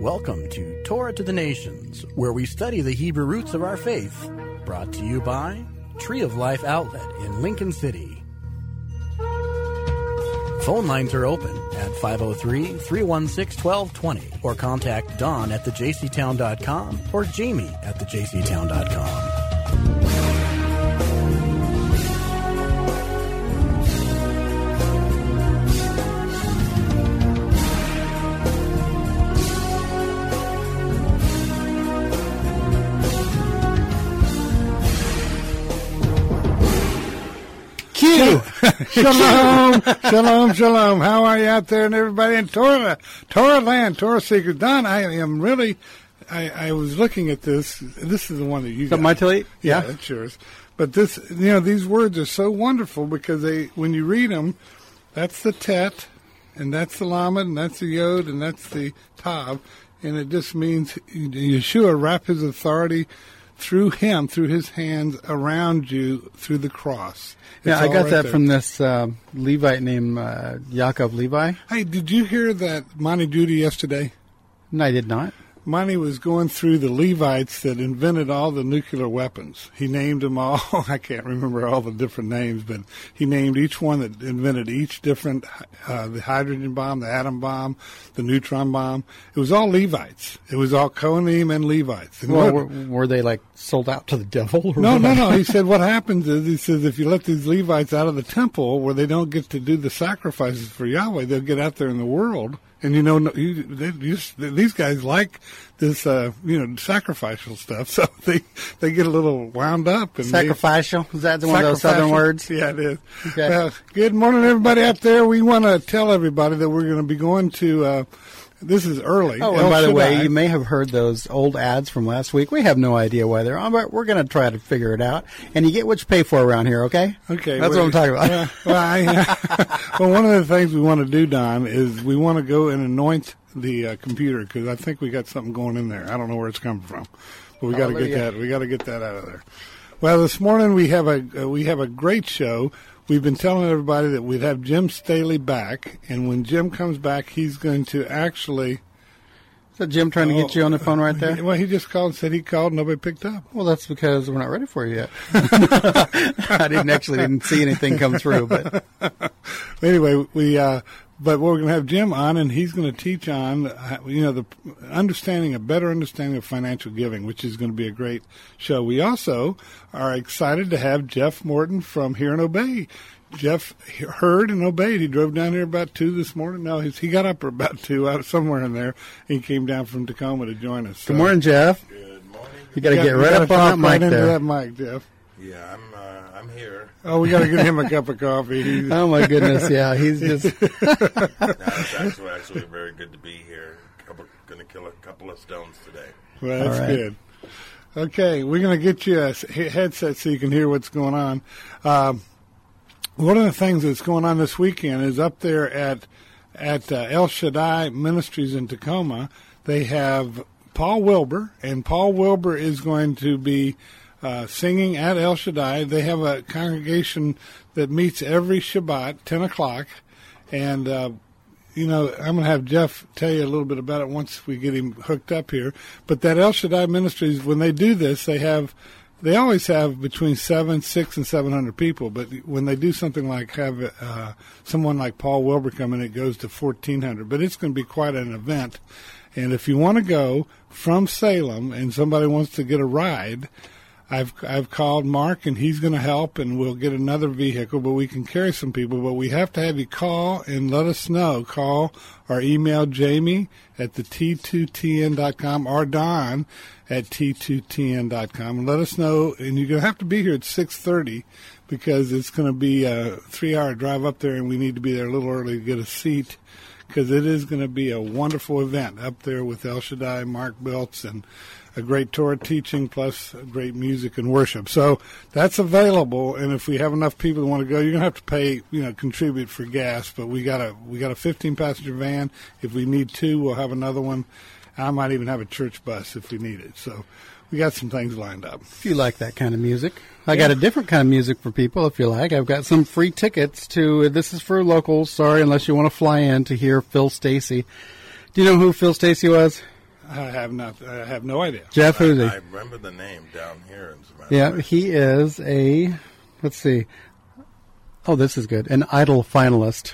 Welcome to Torah to the Nations, where we study the Hebrew roots of our faith. Brought to you by Tree of Life Outlet in Lincoln City. Phone lines are open at 503-316-1220 or contact Don at thejctown.com or Jamie at thejctown.com. Shalom, shalom, shalom. How are you out there and everybody in Torah land, Torah Seekers? Don, I am really, I was looking at this. This is the one that you got. My Tallit? Yeah, that's yours. But this, these words are so wonderful because when you read them, that's the Tet, and that's the Lamed, and that's the Yod, and that's the Tav, and it just means Yeshua wrap his authority through him, through his hands around you through the cross. Yeah, I got that from this Levite named Yaakov Levi. Hey, did you hear that Monty Judy yesterday? No, I did not. Monty was going through the Levites that invented all the nuclear weapons. He named them all. I can't remember all the different names, but he named each one that invented each different, the hydrogen bomb, the atom bomb, the neutron bomb. It was all Levites. It was all Kohanim and Levites. And well, were they like sold out to the devil? Or no. He said what happens is, he says, if you let these Levites out of the temple where they don't get to do the sacrifices for Yahweh, they'll get out there in the world. And these guys like this, sacrificial stuff, so they get a little wound up. And sacrificial? Is that one of those southern words? Yeah, it is. Okay. Well, good morning, everybody out there. We want to tell everybody that we're going to be going to. This is early. Oh, and by the way, you may have heard those old ads from last week. We have no idea why they're on, but we're going to try to figure it out. And you get what you pay for around here, okay? Okay. That's what I'm talking about. Well, one of the things we want to do, Don, is we want to go and anoint the computer because I think we got something going in there. I don't know where it's coming from, but we got to get that. We got to get that out of there. Well, this morning we have a great show. We've been telling everybody that we'd have Jim Staley back, and when Jim comes back, he's going to actually... Is that Jim trying to get you on the phone right there? Well, he just called and said he called, nobody picked up. Well, that's because we're not ready for you yet. I didn't see anything come through, but... Anyway, but we're going to have Jim on, and he's going to teach on, the better understanding of financial giving, which is going to be a great show. We also are excited to have Jeff Morton from Hear and Obey. Jeff heard and obeyed. He drove down here about 2 this morning. No, he got up about 2, out somewhere in there, and he came down from Tacoma to join us. Good morning, Jeff. Good morning. You got to get right up on that mic there. Into that mic, Jeff. Yeah, I'm here. Oh, we got to get him a cup of coffee. Oh my goodness, yeah, he's just. No, it's actually very good to be here. Going to kill a couple of stones today. Well, that's good. Okay, we're going to get you a headset so you can hear what's going on. One of the things that's going on this weekend is up there at El Shaddai Ministries in Tacoma. They have Paul Wilbur, and Paul Wilbur is going to be singing at El Shaddai. They have a congregation that meets every Shabbat, 10 o'clock. And, I'm going to have Jeff tell you a little bit about it once we get him hooked up here. But that El Shaddai Ministries, when they do this, they always have between 600 and 700 people. But when they do something like have someone like Paul Wilbur come in, it goes to 1,400. But it's going to be quite an event. And if you want to go from Salem and somebody wants to get a ride, I've called Mark, and he's going to help, and we'll get another vehicle, but we can carry some people. But we have to have you call and let us know. Call or email Jamie at the T2TN.com or Don at T2TN.com and let us know. And you're going to have to be here at 6:30 because it's going to be a 3-hour drive up there, and we need to be there a little early to get a seat because it is going to be a wonderful event up there with El Shaddai, Mark Biltz, and a great Torah teaching plus great music and worship. So that's available, and if we have enough people that want to go, you're going to have to pay, contribute for gas, but we got a 15-passenger van. If we need 2, we'll have another one. I might even have a church bus if we need it. So we got some things lined up. If you like that kind of music. I got a different kind of music for people, if you like. I've got some free tickets to, this is for locals, sorry, unless you want to fly in to hear Phil Stacey. Do you know who Phil Stacey was? I have not. I have no idea. Jeff, who's he? I remember the name down here. Yeah, he is a, let's see. Oh, this is good. An Idol finalist.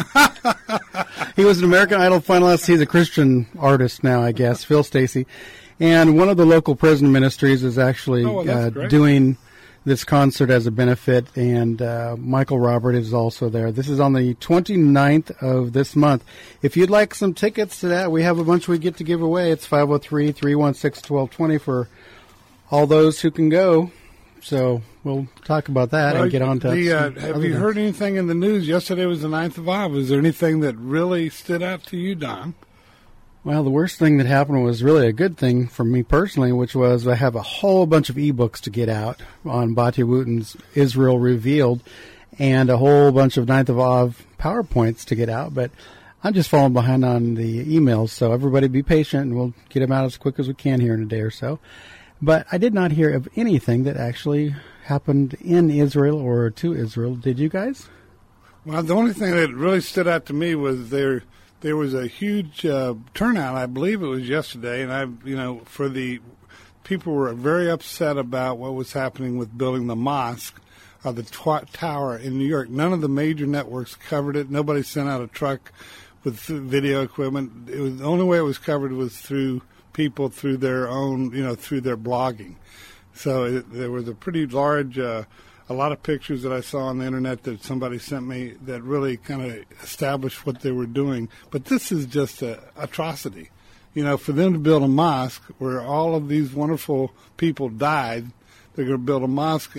He was an American Idol finalist. He's a Christian artist now, I guess, Phil Stacy. And one of the local prison ministries is actually doing this concert as a benefit, and Michael Robert is also there. This is on the 29th of this month. If you'd like some tickets to that, we have a bunch we get to give away. It's 503-316-1220 for all those who can go. So we'll talk about that and get on to have you heard anything in the news? Yesterday was the 9th of Av. Was there anything that really stood out to you, Don? Well, the worst thing that happened was really a good thing for me personally, which was I have a whole bunch of ebooks to get out on Batya Wooten's Israel Revealed and a whole bunch of 9th of Av PowerPoints to get out, but I'm just falling behind on the emails, so everybody be patient, and we'll get them out as quick as we can here in a day or so. But I did not hear of anything that actually happened in Israel or to Israel. Did you guys? Well, the only thing that really stood out to me was there was a huge turnout. I believe it was yesterday, and for the people were very upset about what was happening with building the mosque, the tower in New York. None of the major networks covered it. Nobody sent out a truck with video equipment. The only way it was covered was through people through their own, through their blogging. So there was a pretty large, a lot of pictures that I saw on the internet that somebody sent me that really kind of established what they were doing. But this is just an atrocity. For them to build a mosque where all of these wonderful people died, they're going to build a mosque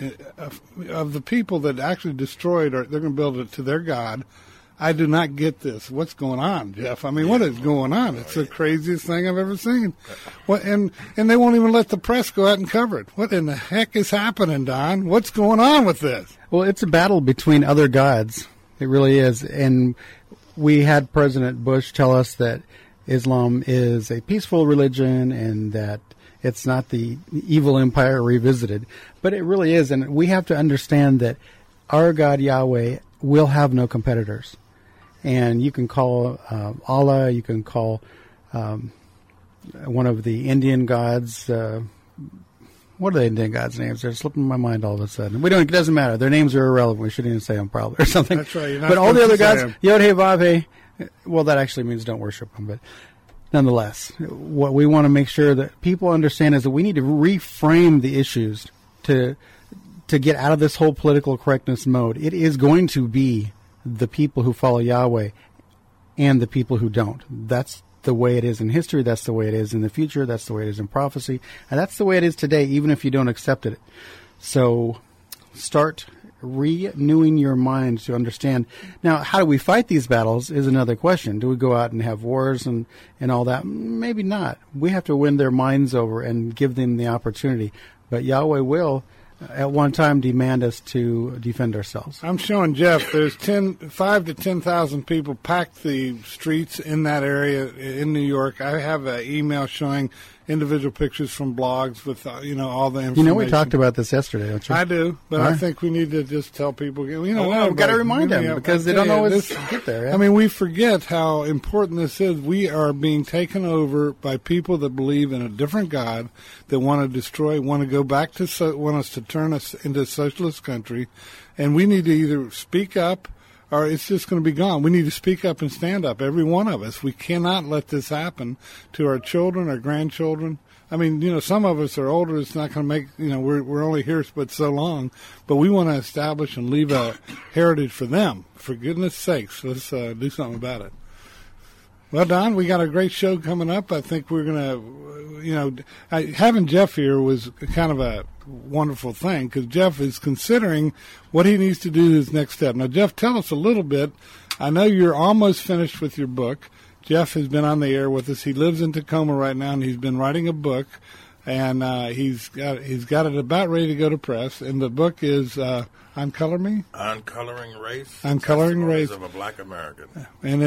of the people that actually destroyed, or they're going to build it to their God. I do not get this. What's going on, Jeff? I mean, what is going on? It's the craziest thing I've ever seen. And they won't even let the press go out and cover it. What in the heck is happening, Don? What's going on with this? Well, it's a battle between other gods. It really is. And we had President Bush tell us that Islam is a peaceful religion and that it's not the evil empire revisited. But it really is. And we have to understand that our God, Yahweh, will have no competitors. And you can call Allah, you can call one of the Indian gods. What are the Indian gods' names? They're slipping my mind all of a sudden. It doesn't matter. Their names are irrelevant. We shouldn't even say them probably or something. That's right. But all the other gods, Yod-Heh, Vav-Heh, well, that actually means don't worship them. But nonetheless, what we want to make sure that people understand is that we need to reframe the issues to get out of this whole political correctness mode. It is going to be the people who follow Yahweh and the people who don't. That's the way it is in history. That's the way it is in the future. That's the way it is in prophecy. And that's the way it is today, even if you don't accept it. So start renewing your mind to understand. Now, how do we fight these battles is another question. Do we go out and have wars and all that? Maybe not. We have to win their minds over and give them the opportunity. But Yahweh will at one time demand us to defend ourselves. I'm showing Jeff there's 5 to 10,000 people packed the streets in that area in New York. I have an email showing individual pictures from blogs with all the information. We talked about this yesterday, don't you? I do, but I think we need to just tell people. We've got to remind them because they don't always get there. Yeah? I mean, we forget how important this is. We are being taken over by people that believe in a different God, that want to destroy, want to go back to, want us to turn us into a socialist country, and we need to either speak up or it's just going to be gone. We need to speak up and stand up, every one of us. We cannot let this happen to our children, our grandchildren. I mean, some of us are older. It's not going to make, we're only here but so long. But we want to establish and leave a heritage for them. For goodness sakes, let's do something about it. Well, Don, we got a great show coming up. I think we're going to, having Jeff here was kind of a wonderful thing because Jeff is considering what he needs to do his next step. Now, Jeff, tell us a little bit. I know you're almost finished with your book. Jeff has been on the air with us. He lives in Tacoma right now, and he's been writing a book, and he's got it about ready to go to press. And the book is Uncoloring Race. Uncoloring Race of a Black American. And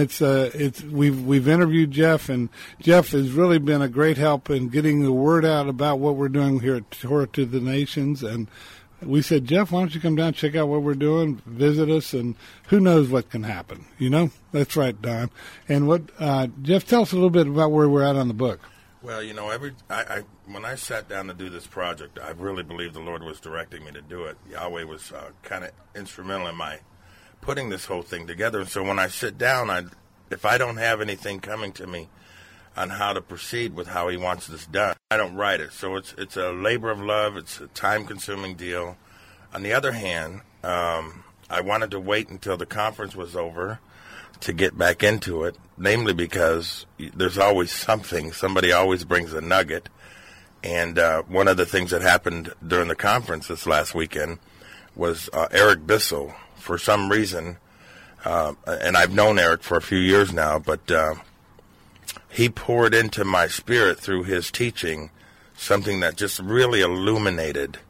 we've interviewed Jeff, and Jeff has really been a great help in getting the word out about what we're doing here at Torah to the Nations. And we said, Jeff, why don't you come down, check out what we're doing, visit us, and who knows what can happen, That's right, Don. And Jeff, tell us a little bit about where we're at on the book. Well, when I sat down to do this project, I really believe the Lord was directing me to do it. Yahweh was kind of instrumental in my putting this whole thing together. And so when I sit down, if I don't have anything coming to me on how to proceed with how He wants this done, I don't write it. So it's a labor of love. It's a time-consuming deal. On the other hand, I wanted to wait until the conference was over to get back into it, namely because there's always something. Somebody always brings a nugget. And one of the things that happened during the conference this last weekend was Eric Bissell, for some reason, and I've known Eric for a few years now, but he poured into my spirit through his teaching something that just really illuminated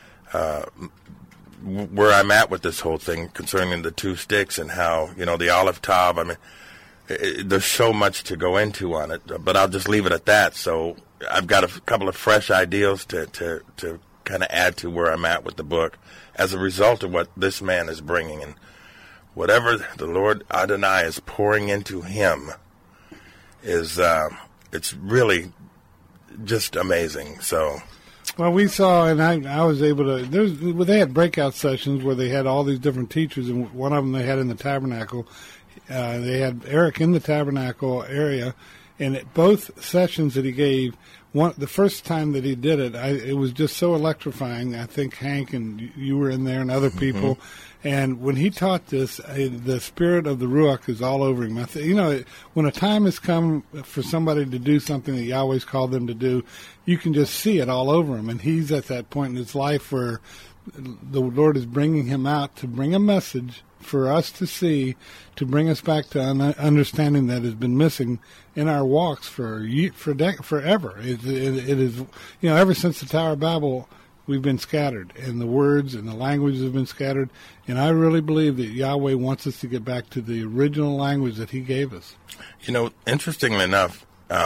where I'm at with this whole thing concerning the two sticks and how, the olive tav. I mean, there's so much to go into on it, but I'll just leave it at that. So I've got a couple of fresh ideas to kind of add to where I'm at with the book as a result of what this man is bringing. And whatever the Lord Adonai is pouring into him is, it's really just amazing. So... Well, we saw, and I was able to. They had breakout sessions where they had all these different teachers, and one of them they had in the tabernacle. They had Eric in the tabernacle area, and at both sessions that he gave, the first time that he did it, it was just so electrifying. I think Hank and you were in there, and other people. Mm-hmm. And when he taught this, the spirit of the Ruach is all over him. When a time has come for somebody to do something that Yahweh's called them to do, you can just see it all over him. And he's at that point in his life where the Lord is bringing him out to bring a message for us to see, to bring us back to an understanding that has been missing in our walks forever. It is, ever since the Tower of Babel, we've been scattered, and the words and the languages have been scattered. And I really believe that Yahweh wants us to get back to the original language that He gave us. Interestingly enough,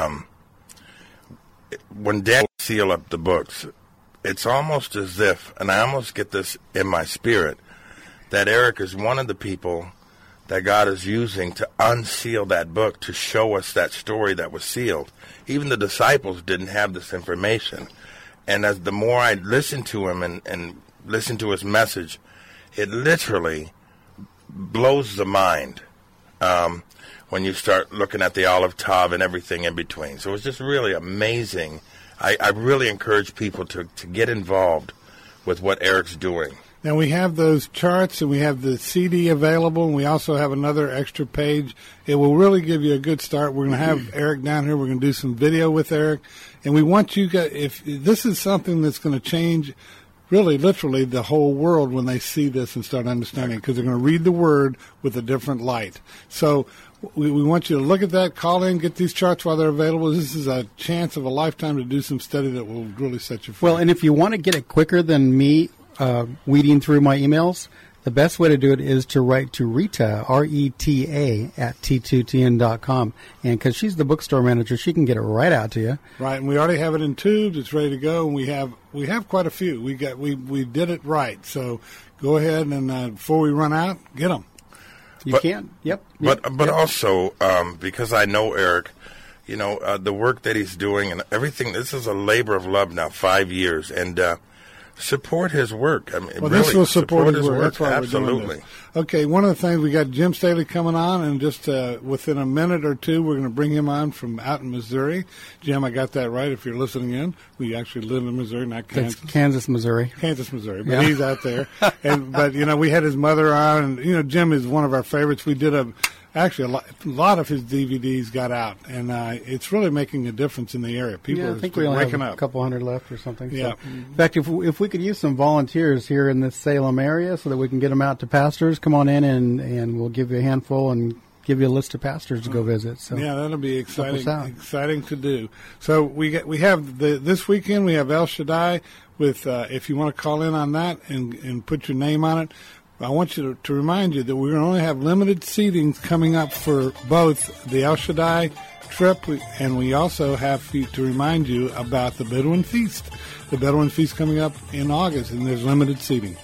when Daniel sealed up the books, it's almost as if, and I almost get this in my spirit, that Eric is one of the people that God is using to unseal that book, to show us that story that was sealed. Even the disciples didn't have this information. And as the more I listen to him and listen to his message, it literally blows the mind when you start looking at the olive tav and everything in between. So it's just really amazing. I really encourage people to get involved with what Eric's doing. Now, we have those charts, and we have the CD available, and we also have another extra page. It will really give you a good start. We're going to have Eric down here. We're going to do some video with Eric. And we want you guys, if this is something that's going to change, really, literally, the whole world when they see this and start understanding, because they're going to read the Word with a different light. So we want you to look at that, call in, get these charts while they're available. This is a chance of a lifetime to do some study that will really set you free. Well, and if you want to get it quicker than me, weeding through my emails, the best way to do it is to write to Rita, R-E-T-A, at T2TN.com. And because she's the bookstore manager, she can get it right out to you. Right, and we already have it in tubes. It's ready to go, and we have quite a few. We did it right. So go ahead and before we run out, get them. You can. Yep. But also, because I know Eric, the work that he's doing and everything, this is a labor of love now, 5 years. And support his work. I mean, well, this will support his work. That's why Absolutely. We're doing this. Okay, one of the things, we got Jim Staley coming on, and just within a minute or two, we're going to bring him on from out in Missouri. Jim, I got that right if you're listening in. We actually live in Missouri, not Kansas. It's Kansas, Missouri. Kansas, Missouri, but he's out there. But we had his mother on, and, Jim is one of our favorites. We did Actually, a lot of his DVDs got out, and it's really making a difference in the area. People I think we only have a couple hundred left or something. Yeah. So, in fact, if we could use some volunteers here in the Salem area so that we can get them out to pastors, come on in and we'll give you a handful and give you a list of pastors to go visit. So yeah, that'll be exciting to do. So we have this weekend we have El Shaddai with if you want to call in on that and put your name on it. I want you to remind you that we're going to only have limited seatings coming up for both the El Shaddai trip, and we also have to remind you about the Bedouin Feast. The Bedouin Feast coming up in August, and there's limited seating.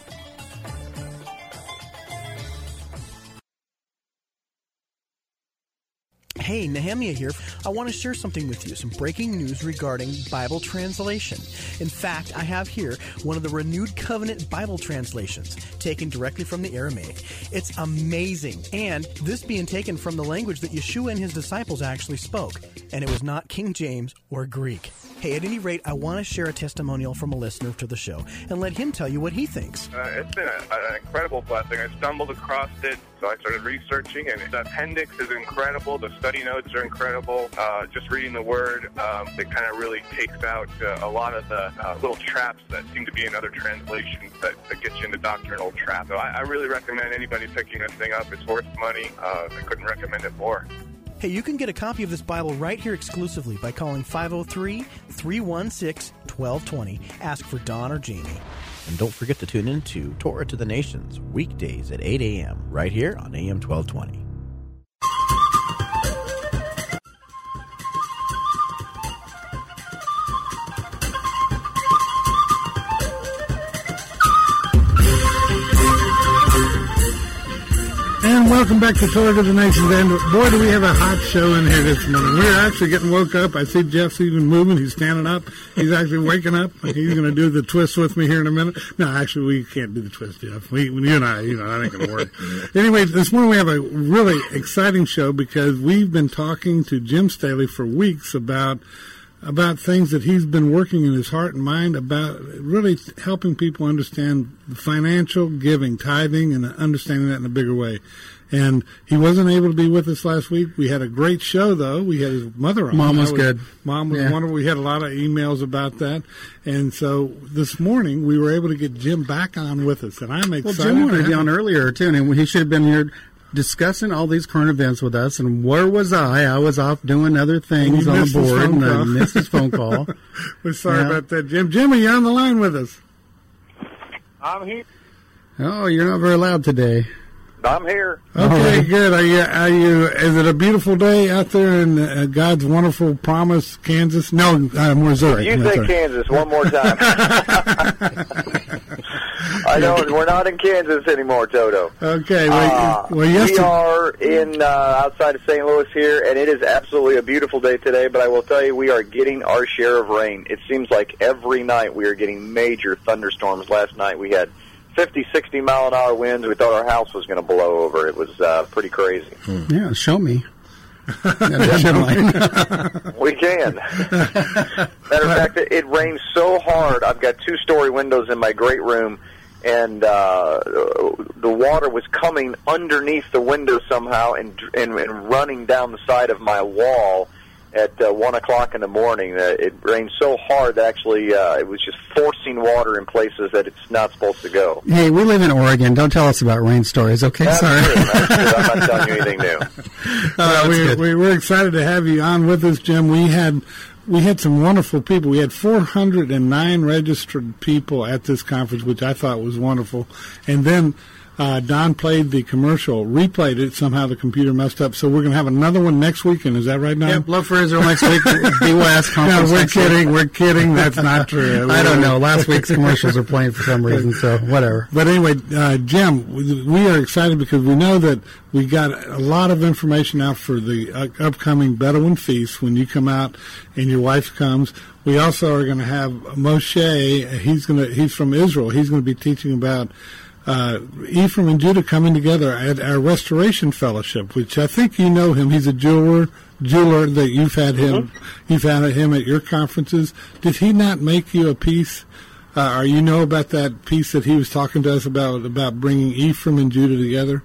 Hey, Nehemiah here. I want to share something with you, some breaking news regarding Bible translation. In fact, I have here one of the Renewed Covenant Bible translations, taken directly from the Aramaic. It's amazing, and this being taken from the language that Yeshua and his disciples actually spoke, and it was not King James or Greek. Hey, at any rate, I want to share a testimonial from a listener to the show and let him tell you what he thinks. It's been an incredible blessing. I stumbled across it, so I started researching, and the appendix is incredible. The study notes are incredible. Just reading the Word, it kind of really takes out a lot of the little traps that seem to be in other translations that get you into doctrinal traps. So I really recommend anybody picking this thing up. It's worth money. I couldn't recommend it more. Hey, you can get a copy of this Bible right here exclusively by calling 503-316-1220. Ask for Don or Jamie. And don't forget to tune in to Torah to the Nations, weekdays at 8 a.m., right here on AM 1220. And welcome back to Torah to the Nations. And boy, do we have a hot show in here this morning. We're actually getting woke up. I see Jeff's even moving. He's standing up. He's actually waking up. He's going to do the twist with me here in a minute. No, actually, we can't do the twist, Jeff. You and I, that ain't going to work. Anyway, this morning we have a really exciting show because we've been talking to Jim Staley for weeks about things that he's been working in his heart and mind about, really helping people understand financial giving, tithing, and understanding that in a bigger way. And he wasn't able to be with us last week. We had a great show, though. We had his mother on. Mom was good. Mom was wonderful. We had a lot of emails about that. And so this morning we were able to get Jim back on with us, and I'm excited. Well, Jim wanted to be on earlier, too, and he should have been here discussing all these current events with us. And where was I? I was off doing other things on the board, and I missed his phone call. We're sorry about that, Jim. Jim, are you on the line with us? I'm here. Oh, you're not very loud today. I'm here. Okay, good. Are you? Is it a beautiful day out there in God's wonderful promise, Kansas? No, Missouri. You say Kansas one more time. I don't. We're not in Kansas anymore, Toto. Okay. Well, we are in outside of St. Louis here, and it is absolutely a beautiful day today. But I will tell you, we are getting our share of rain. It seems like every night we are getting major thunderstorms. Last night we had 50, 60-mile-an-hour winds. We thought our house was going to blow over. It was pretty crazy. Yeah, show me. We can. Matter of fact, it rained so hard. I've got 2-story windows in my great room, and the water was coming underneath the window somehow and running down the side of my wall at 1 o'clock in the morning. It rained so hard that actually it was just forcing water in places that it's not supposed to go. Hey, we live in Oregon. Don't tell us about rain stories, okay? That's Sorry. True. I'm not telling you anything new. We're excited to have you on with us, Jim. We had some wonderful people. We had 409 registered people at this conference, which I thought was wonderful. And then Don played the commercial, replayed it. Somehow the computer messed up. So we're going to have another one next weekend. Is that right, Don? Yep, Love for Israel next week. BYS conference. No, we're kidding. We're kidding. That's not true. I don't know. Last week's commercials are playing for some reason, so whatever. But anyway, Jim, we are excited because we know that we got a lot of information out for the upcoming Bedouin feast when you come out and your wife comes. We also are going to have Moshe. He's from Israel. He's going to be teaching about Ephraim and Judah coming together at our Restoration Fellowship, which I think you know him. He's a jeweler that you've had him. Mm-hmm. You've had him at your conferences. Did he not make you a piece? Or you know about that piece that he was talking to us about bringing Ephraim and Judah together?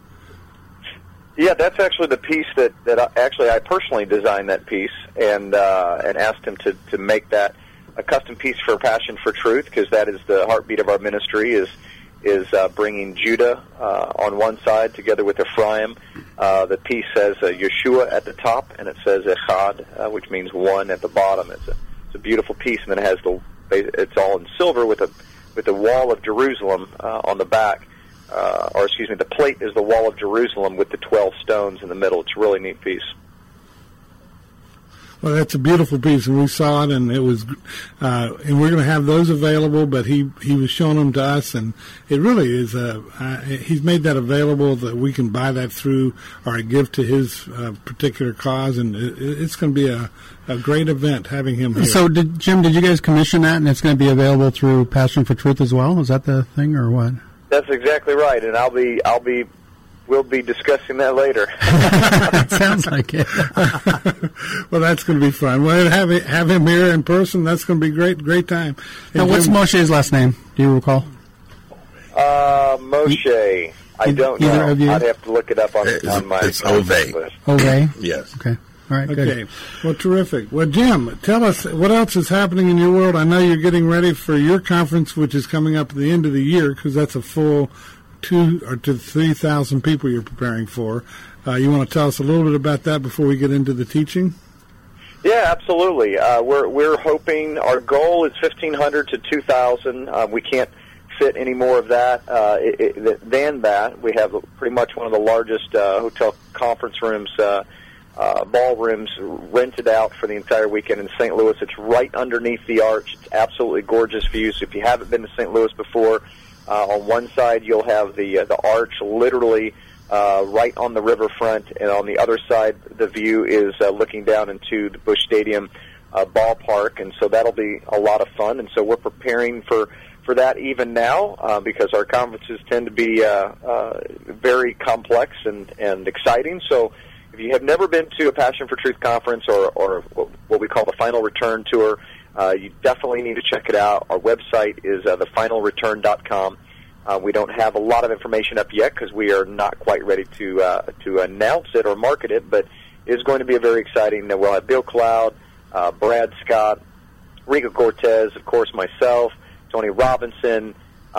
Yeah, that's actually the piece that I personally designed that piece and asked him to make that a custom piece for Passion for Truth, because that is the heartbeat of our ministry is bringing Judah on one side together with Ephraim. The piece says Yeshua at the top, and it says Echad, which means one at the bottom. It's a beautiful piece, and then it has it's all in silver with the wall of Jerusalem on the back. The plate is the wall of Jerusalem with the 12 stones in the middle. It's a really neat piece. Well, that's a beautiful piece, and we saw it, and it was, and we're going to have those available. But he was showing them to us, and it really is. He's made that available that we can buy that through or give to his particular cause, and it's going to be a great event having him here. So, Jim, did you guys commission that, and it's going to be available through Passion for Truth as well? Is that the thing, or what? That's exactly right, and we'll be discussing that later. Sounds like it. Well, that's going to be fun. Well, have him here in person. That's going to be great time. Now, what's Moshe's last name? Do you recall? Moshe. I don't know. I'd have to look it up on my. It's Ove. Ove. Yes. Okay. All right. Good. Okay. Well, terrific. Well, Jim, tell us what else is happening in your world. I know you're getting ready for your conference, which is coming up at the end of the year, because that's a full 2,000 or to 3,000 people you're preparing for. You want to tell us a little bit about that before we get into the teaching? Yeah, absolutely. We're hoping our goal is 1,500 to 2,000. We can't fit any more of that than that. We have pretty much one of the largest hotel conference rooms, ballrooms rented out for the entire weekend in St. Louis. It's right underneath the arch. It's absolutely gorgeous view. So if you haven't been to St. Louis before, on one side you'll have the arch literally right on the riverfront, and on the other side the view is looking down into the Busch Stadium ballpark, and so that'll be a lot of fun. And so we're preparing for that even now because our conferences tend to be very complex and exciting. So if you have never been to a Passion for Truth conference or what we call the Final Return Tour, you definitely need to check it out. Our website is thefinalreturn.com. We don't have a lot of information up yet because we are not quite ready to announce it or market it, but it is going to be a very exciting. We'll have Bill Cloud, Brad Scott, Rico Cortez, of course, myself, Tony Robinson,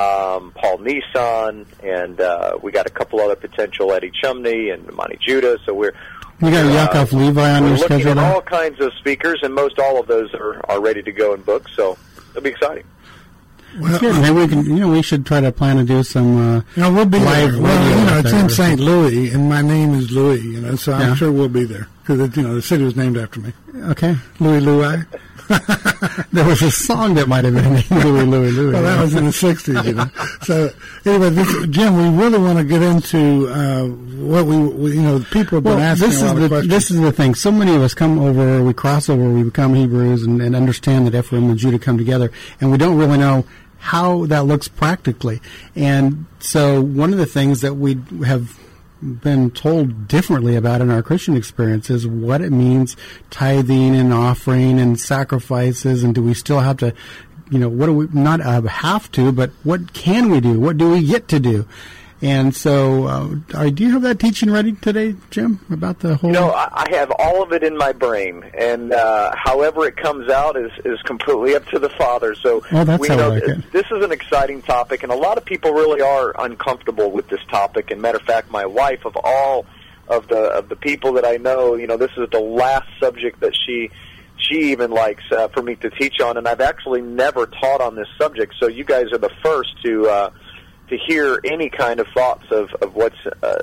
Paul Nissan, and we got a couple other potential, Eddie Chumney and Monty Judah. So we got Yaakov Levi on your schedule. We're looking at all kinds of speakers, and most all of those are ready to go and book. So it'll be exciting. Well, good. Maybe we can. We should try to plan to do some. We'll be live there. Well, it's in or St. Louis, and my name is Louis. So I'm sure we'll be there because the city was named after me. Okay, Louis. There was a song that might have been named Louis. Well, that was in the 60s, So anyway, Jim, we really want to get into what we people have been asking a lot of questions. This is the thing. So many of us come over, we cross over, we become Hebrews and understand that Ephraim and Judah come together, and we don't really know how that looks practically. And so one of the things that we have been told differently about in our Christian experience is what it means tithing and offering and sacrifices, and do we still have to, what do we not have to, but what can we do? What do we get to do? And so, do you have that teaching ready today, Jim, about the whole? I have all of it in my brain, and however it comes out is completely up to the Father. So that's how I like it. This is an exciting topic, and a lot of people really are uncomfortable with this topic. And matter of fact, my wife, of all of the people that I know, this is the last subject that she even likes for me to teach on, and I've actually never taught on this subject. So you guys are the first to hear any kind of thoughts of what's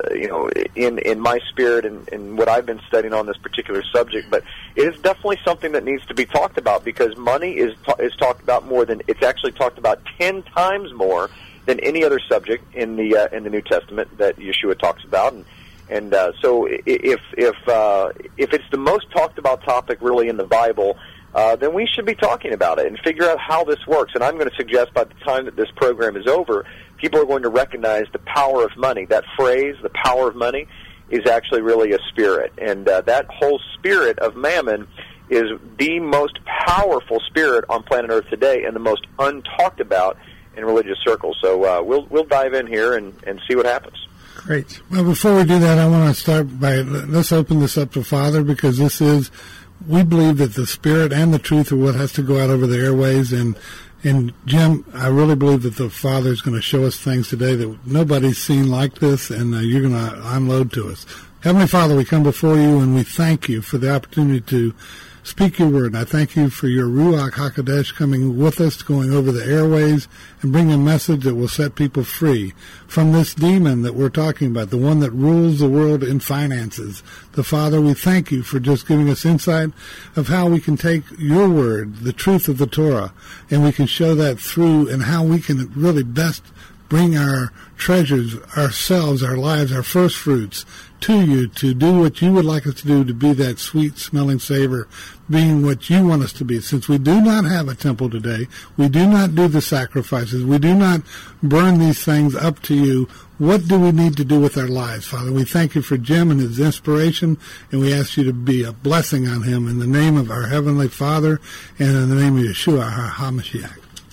in my spirit and what I've been studying on this particular subject. But it is definitely something that needs to be talked about because money is talked about more than it's actually talked about 10 times more than any other subject in the New Testament that Yeshua talks about. And so if it's the most talked about topic really in the Bible, then we should be talking about it and figure out how this works. And I'm going to suggest by the time that this program is over, people are going to recognize the power of money. That phrase, the power of money, is actually really a spirit. And that whole spirit of mammon is the most powerful spirit on planet Earth today and the most untalked about in religious circles. So we'll dive in here and see what happens. Great. Well, before we do that, I want to start by, let's open this up to Father, because this is, we believe that the Spirit and the truth are what has to go out over the airways. And Jim, I really believe that the Father is going to show us things today that nobody's seen like this, and you're going to unload to us. Heavenly Father, we come before you and we thank you for the opportunity to speak your word. I thank you for your Ruach HaKodesh coming with us, going over the airways, and bringing a message that will set people free from this demon that we're talking about, the one that rules the world in finances. The Father, we thank you for just giving us insight of how we can take your word, the truth of the Torah, and we can show that through, and how we can really best bring our treasures, ourselves, our lives, our first fruits to you, to do what you would like us to do, to be that sweet-smelling savor, being what you want us to be. Since we do not have a temple today, we do not do the sacrifices, we do not burn these things up to you, what do we need to do with our lives, Father? We thank you for Jim and his inspiration, and we ask you to be a blessing on him in the name of our Heavenly Father and in the name of Yeshua, our HaMashiach.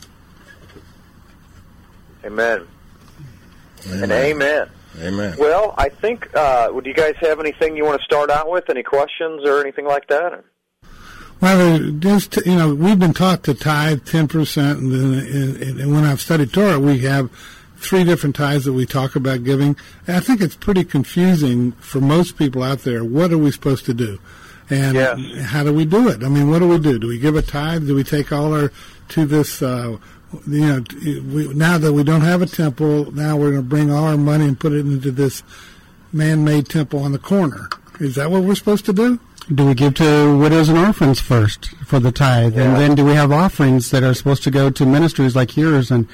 Amen. And amen. Amen. Well, I think, do you guys have anything you want to start out with? Any questions or anything like that? Well, just, we've been taught to tithe 10%, and when I've studied Torah, we have 3 different tithes that we talk about giving. And I think it's pretty confusing for most people out there. What are we supposed to do? And how do we do it? I mean, what do we do? Do we give a tithe? Do we take all our, to this, now that we don't have a temple, now we're going to bring all our money and put it into this man-made temple on the corner. Is that what we're supposed to do? Do we give to widows and orphans first for the tithe? And then do we have offerings that are supposed to go to ministries like yours and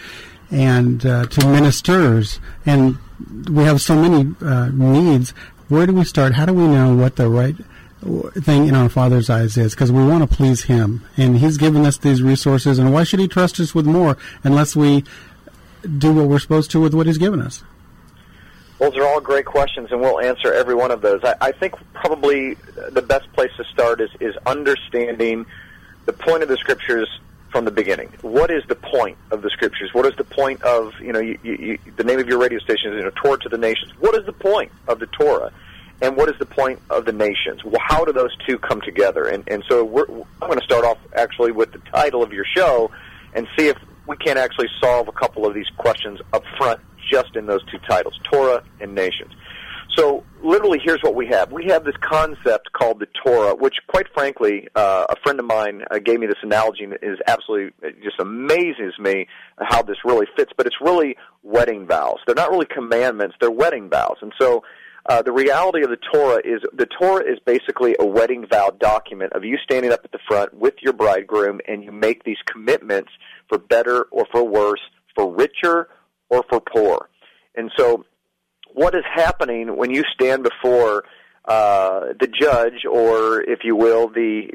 to ministers? And we have so many needs. Where do we start? How do we know what the right thing in our Father's eyes is? Because we want to please Him, and He's given us these resources, and why should He trust us with more unless we do what we're supposed to with what He's given us? Those are all great questions, and we'll answer every one of those. I think probably the best place to start is understanding the point of the Scriptures from the beginning. What is the point of the Scriptures? What is the point of, the name of your radio station is Torah to the Nations. What is the point of the Torah? And what is the point of the nations? Well, how do those two come together? And so I'm going to start off actually with the title of your show and see if we can actually solve a couple of these questions up front just in those 2 titles, Torah and nations. So literally here's what we have. We have this concept called the Torah, which quite frankly, a friend of mine gave me this analogy and is absolutely, it just amazes me how this really fits. But it's really wedding vows. They're not really commandments, they're wedding vows. And so the reality of the Torah is basically a wedding vow document of you standing up at the front with your bridegroom, and you make these commitments for better or for worse, for richer or for poor. And so what is happening when you stand before the judge, or if you will, the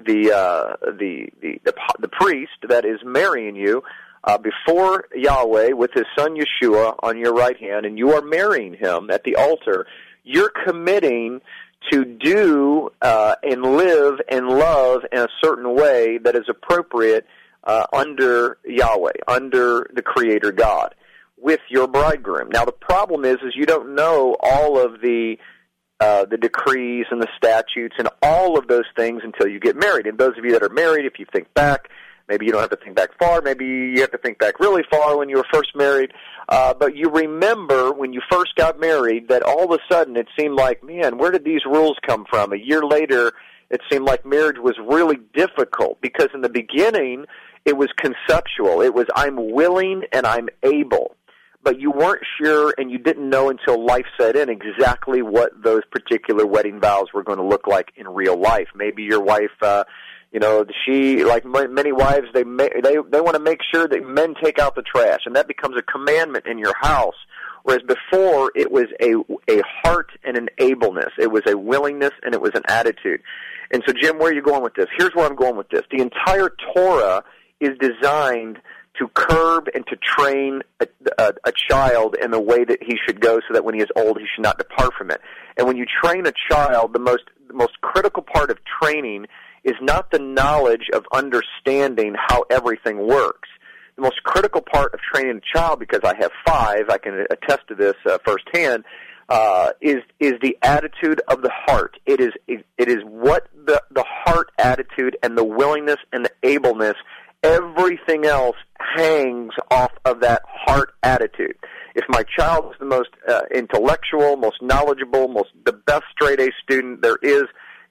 priest that is marrying you, before Yahweh with His Son Yeshua on your right hand, and you are marrying Him at the altar, you're committing to do and live and love in a certain way that is appropriate under Yahweh, under the Creator God, with your bridegroom. Now, the problem is you don't know all of the decrees and the statutes and all of those things until you get married. And those of you that are married, if you think back, maybe you don't have to think back far. Maybe you have to think back really far when you were first married. But you remember when you first got married that all of a sudden it seemed like, man, where did these rules come from? A year later, it seemed like marriage was really difficult because in the beginning it was conceptual. It was I'm willing and I'm able. But you weren't sure and you didn't know until life set in exactly what those particular wedding vows were going to look like in real life. Maybe your wife... she, like many wives, they want to make sure that men take out the trash, and that becomes a commandment in your house. Whereas before, it was a heart and an ableness. It was a willingness and it was an attitude. And so, Jim, where are you going with this? Here's where I'm going with this. The entire Torah is designed to curb and to train a child in the way that he should go so that when he is old, he should not depart from it. And when you train a child, the most critical part of training is not the knowledge of understanding how everything works. The most critical part of training a child, because I have 5, I can attest to this firsthand, is the attitude of the heart. It is what the heart attitude and the willingness and the ableness, everything else hangs off of that heart attitude. If my child is the most intellectual, most knowledgeable, the best straight-A student there is,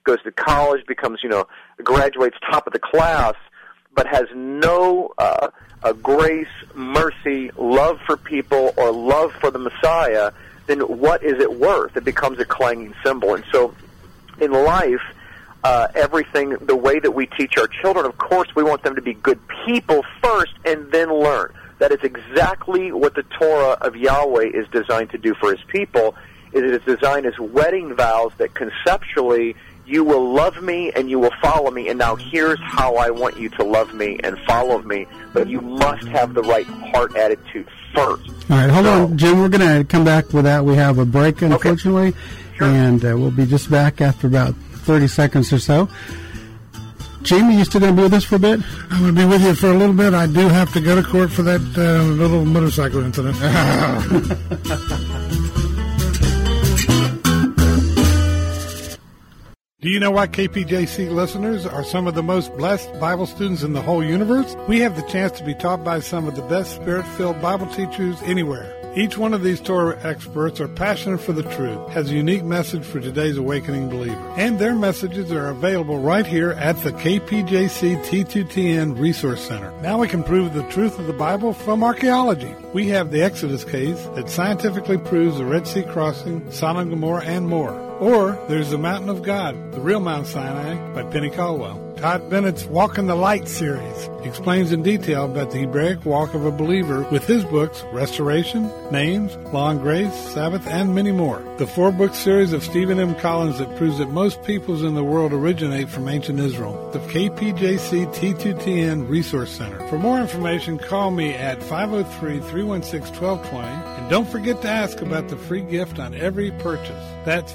goes to college, becomes, graduates top of the class, but has no grace, mercy, love for people, or love for the Messiah, then what is it worth? It becomes a clanging cymbal. And so in life, everything, the way that we teach our children, of course, we want them to be good people first and then learn. That is exactly what the Torah of Yahweh is designed to do for his people. It is designed as wedding vows that conceptually you will love me and you will follow me, and now here's how I want you to love me and follow me, but you must have the right heart attitude first. All right, hold on, Jim. We're going to come back with that. We have a break, unfortunately, Sure. And we'll be just back after about 30 seconds or so. Jamie, you still going to be with us for a bit? I'm going to be with you for a little bit. I do have to go to court for that little motorcycle incident. Do you know why KPJC listeners are some of the most blessed Bible students in the whole universe? We have the chance to be taught by some of the best Spirit-filled Bible teachers anywhere. Each one of these Torah experts are passionate for the truth, has a unique message for today's awakening believer. And their messages are available right here at the KPJC T2TN Resource Center. Now we can prove the truth of the Bible from archaeology. We have the Exodus case that scientifically proves the Red Sea crossing, Sodom and Gomorrah, and more. Or there's the Mountain of God, the real Mount Sinai, by Penny Caldwell. Todd Bennett's Walk in the Light series explains in detail about the Hebraic walk of a believer with his books Restoration, Names, Law and Grace, Sabbath, and many more. The 4-book series of Stephen M. Collins that proves that most peoples in the world originate from ancient Israel. The KPJC T2TN Resource Center. For more information, call me at 503-316-1220. And don't forget to ask about the free gift on every purchase. That's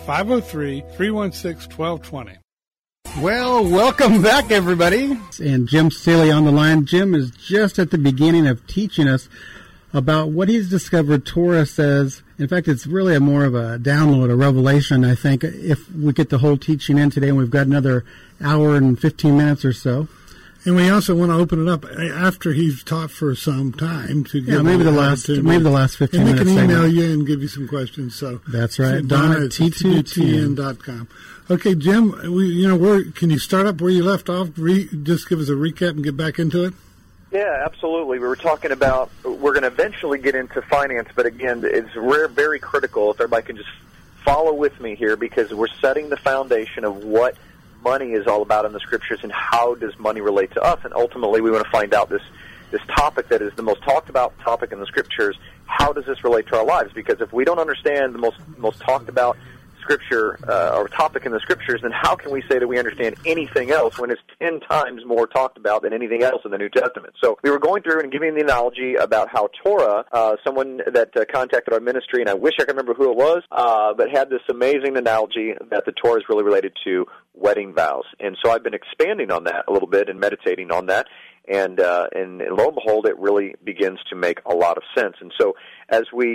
503-316-1220. Well, welcome back, everybody. And Jim Staley on the line. Jim is just at the beginning of teaching us about what he's discovered Torah says. In fact, it's really more of a download, a revelation, I think, if we get the whole teaching in today, and we've got another hour and 15 minutes or so. And we also want to open it up after he's taught for some time to give maybe the last 15 minutes. And they can email you and give you some questions. So that's right. Don at T2TN.com. Okay, Jim, can you start up where you left off? Just give us a recap and get back into it. Yeah, absolutely. We were talking about, we're going to eventually get into finance, but again, it's very critical if everybody can just follow with me here, because we're setting the foundation of what money is all about in the Scriptures and how does money relate to us. And ultimately, we want to find out this topic that is the most talked about topic in the Scriptures. How does this relate to our lives? Because if we don't understand the most talked about Scripture or topic in the Scriptures, then how can we say that we understand anything else when it's 10 times more talked about than anything else in the New Testament? So we were going through and giving the analogy about how Torah, someone that contacted our ministry, and I wish I could remember who it was, but had this amazing analogy that the Torah is really related to wedding vows. And so I've been expanding on that a little bit and meditating on that. And lo and behold, it really begins to make a lot of sense. And so, as we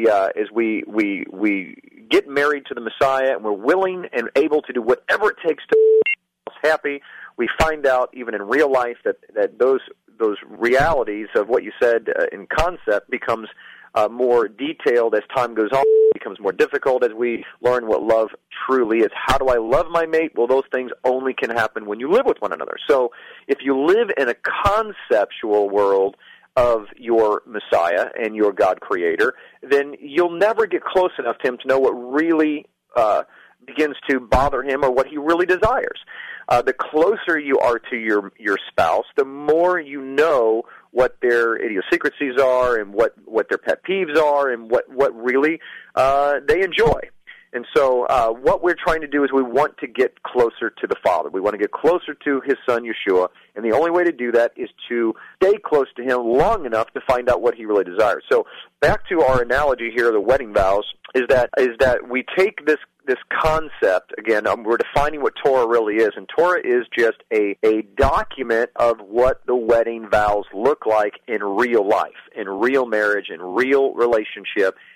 get married to the Messiah, and we're willing and able to do whatever it takes to make us happy, we find out even in real life that those realities of what you said in concept becomes more detailed as time goes on. It becomes more difficult as we learn what love truly is. How do I love my mate? Well, those things only can happen when you live with one another. So if you live in a conceptual world of your Messiah and your God Creator, then you'll never get close enough to Him to know what really begins to bother Him or what He really desires. The closer you are to your spouse, the more you know what their idiosyncrasies are and what their pet peeves are and what really they enjoy. And so what we're trying to do is we want to get closer to the Father. We want to get closer to His Son, Yeshua, and the only way to do that is to stay close to Him long enough to find out what He really desires. So back to our analogy here, the wedding vows, is that we take this concept, again, we're defining what Torah really is, and Torah is just a document of what the wedding vows look like in real life, in real marriage, in real relationship.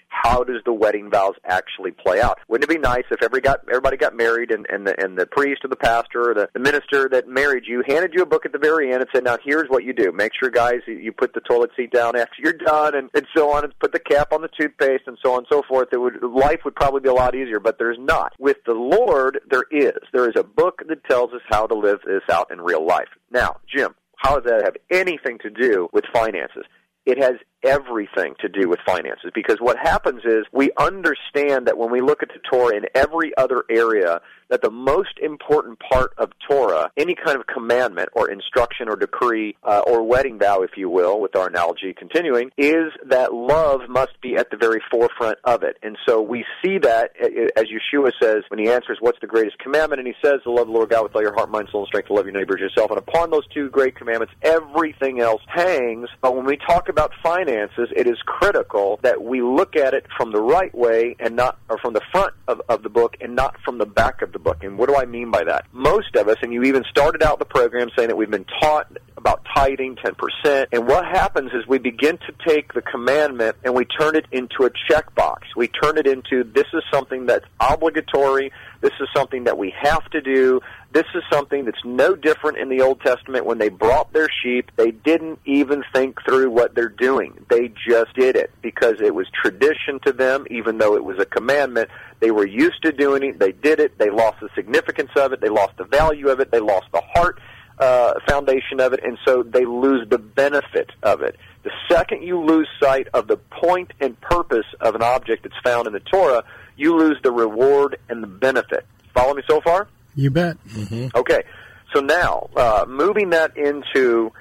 how does the wedding vows actually play out? Wouldn't it be nice if everybody got married and the priest or the pastor or the minister that married you handed you a book at the very end and said, now here's what you do. Make sure, guys, you put the toilet seat down after you're done and so on, and put the cap on the toothpaste and so on and so forth. Life would probably be a lot easier, but there's not. With the Lord, there is. There is a book that tells us how to live this out in real life. Now, Jim, how does that have anything to do with finances? It has everything to do with finances, because what happens is we understand that when we look at the Torah in every other area, that the most important part of Torah, any kind of commandment or instruction or decree or wedding vow, if you will, with our analogy continuing, is that love must be at the very forefront of it. And so we see that, as Yeshua says, when he answers what's the greatest commandment, and he says to love the Lord God with all your heart, mind, soul, and strength, to love your neighbor as yourself. And upon those two great commandments, everything else hangs. But when we talk about finances, it is critical that we look at it from the right way and not, or from the front of the book and not from the back of the book. And what do I mean by that? Most of us, and you even started out the program saying that we've been taught about tithing 10%, and what happens is we begin to take the commandment and we turn it into a checkbox. We turn it into, this is something that's obligatory, this is something that we have to do, this is something that's no different in the Old Testament. When they brought their sheep, they didn't even think through what they're doing. They just did it because it was tradition to them, even though it was a commandment. They were used to doing it. They did it. They lost the significance of it. They lost the value of it. They lost the heart foundation of it, and so they lose the benefit of it. The second you lose sight of the point and purpose of an object that's found in the Torah, you lose the reward and the benefit. Follow me so far? You bet. Mm-hmm. Okay, so now, moving that into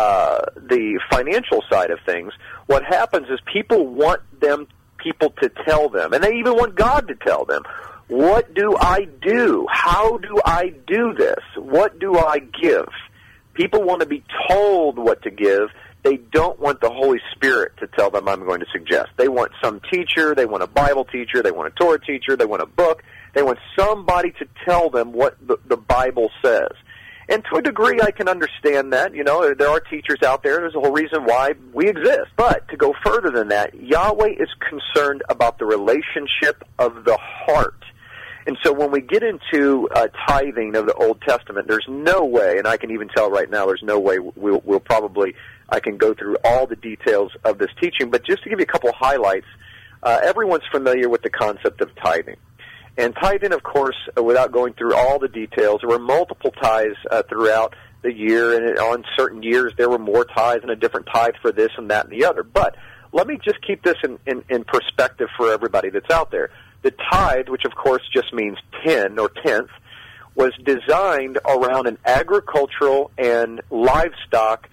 the financial side of things, what happens is people want people to tell them, and they even want God to tell them, what do I do? How do I do this? What do I give? People want to be told what to give. They don't want the Holy Spirit to tell them, I'm going to suggest. They want some teacher. They want a Bible teacher. They want a Torah teacher. They want a book. They want somebody to tell them what the Bible says. And to a degree, I can understand that. You know, there are teachers out there. There's a whole reason why we exist. But to go further than that, Yahweh is concerned about the relationship of the heart. And so when we get into tithing of the Old Testament, there's no way, and I can even tell right now, there's no way we'll probably, I can go through all the details of this teaching. But just to give you a couple highlights, everyone's familiar with the concept of tithing. And tithing, of course, without going through all the details, there were multiple tithes throughout the year, and on certain years there were more tithes and a different tithe for this and that and the other. But let me just keep this in perspective for everybody that's out there. The tithe, which of course just means 10 or tenth, was designed around an agricultural and livestock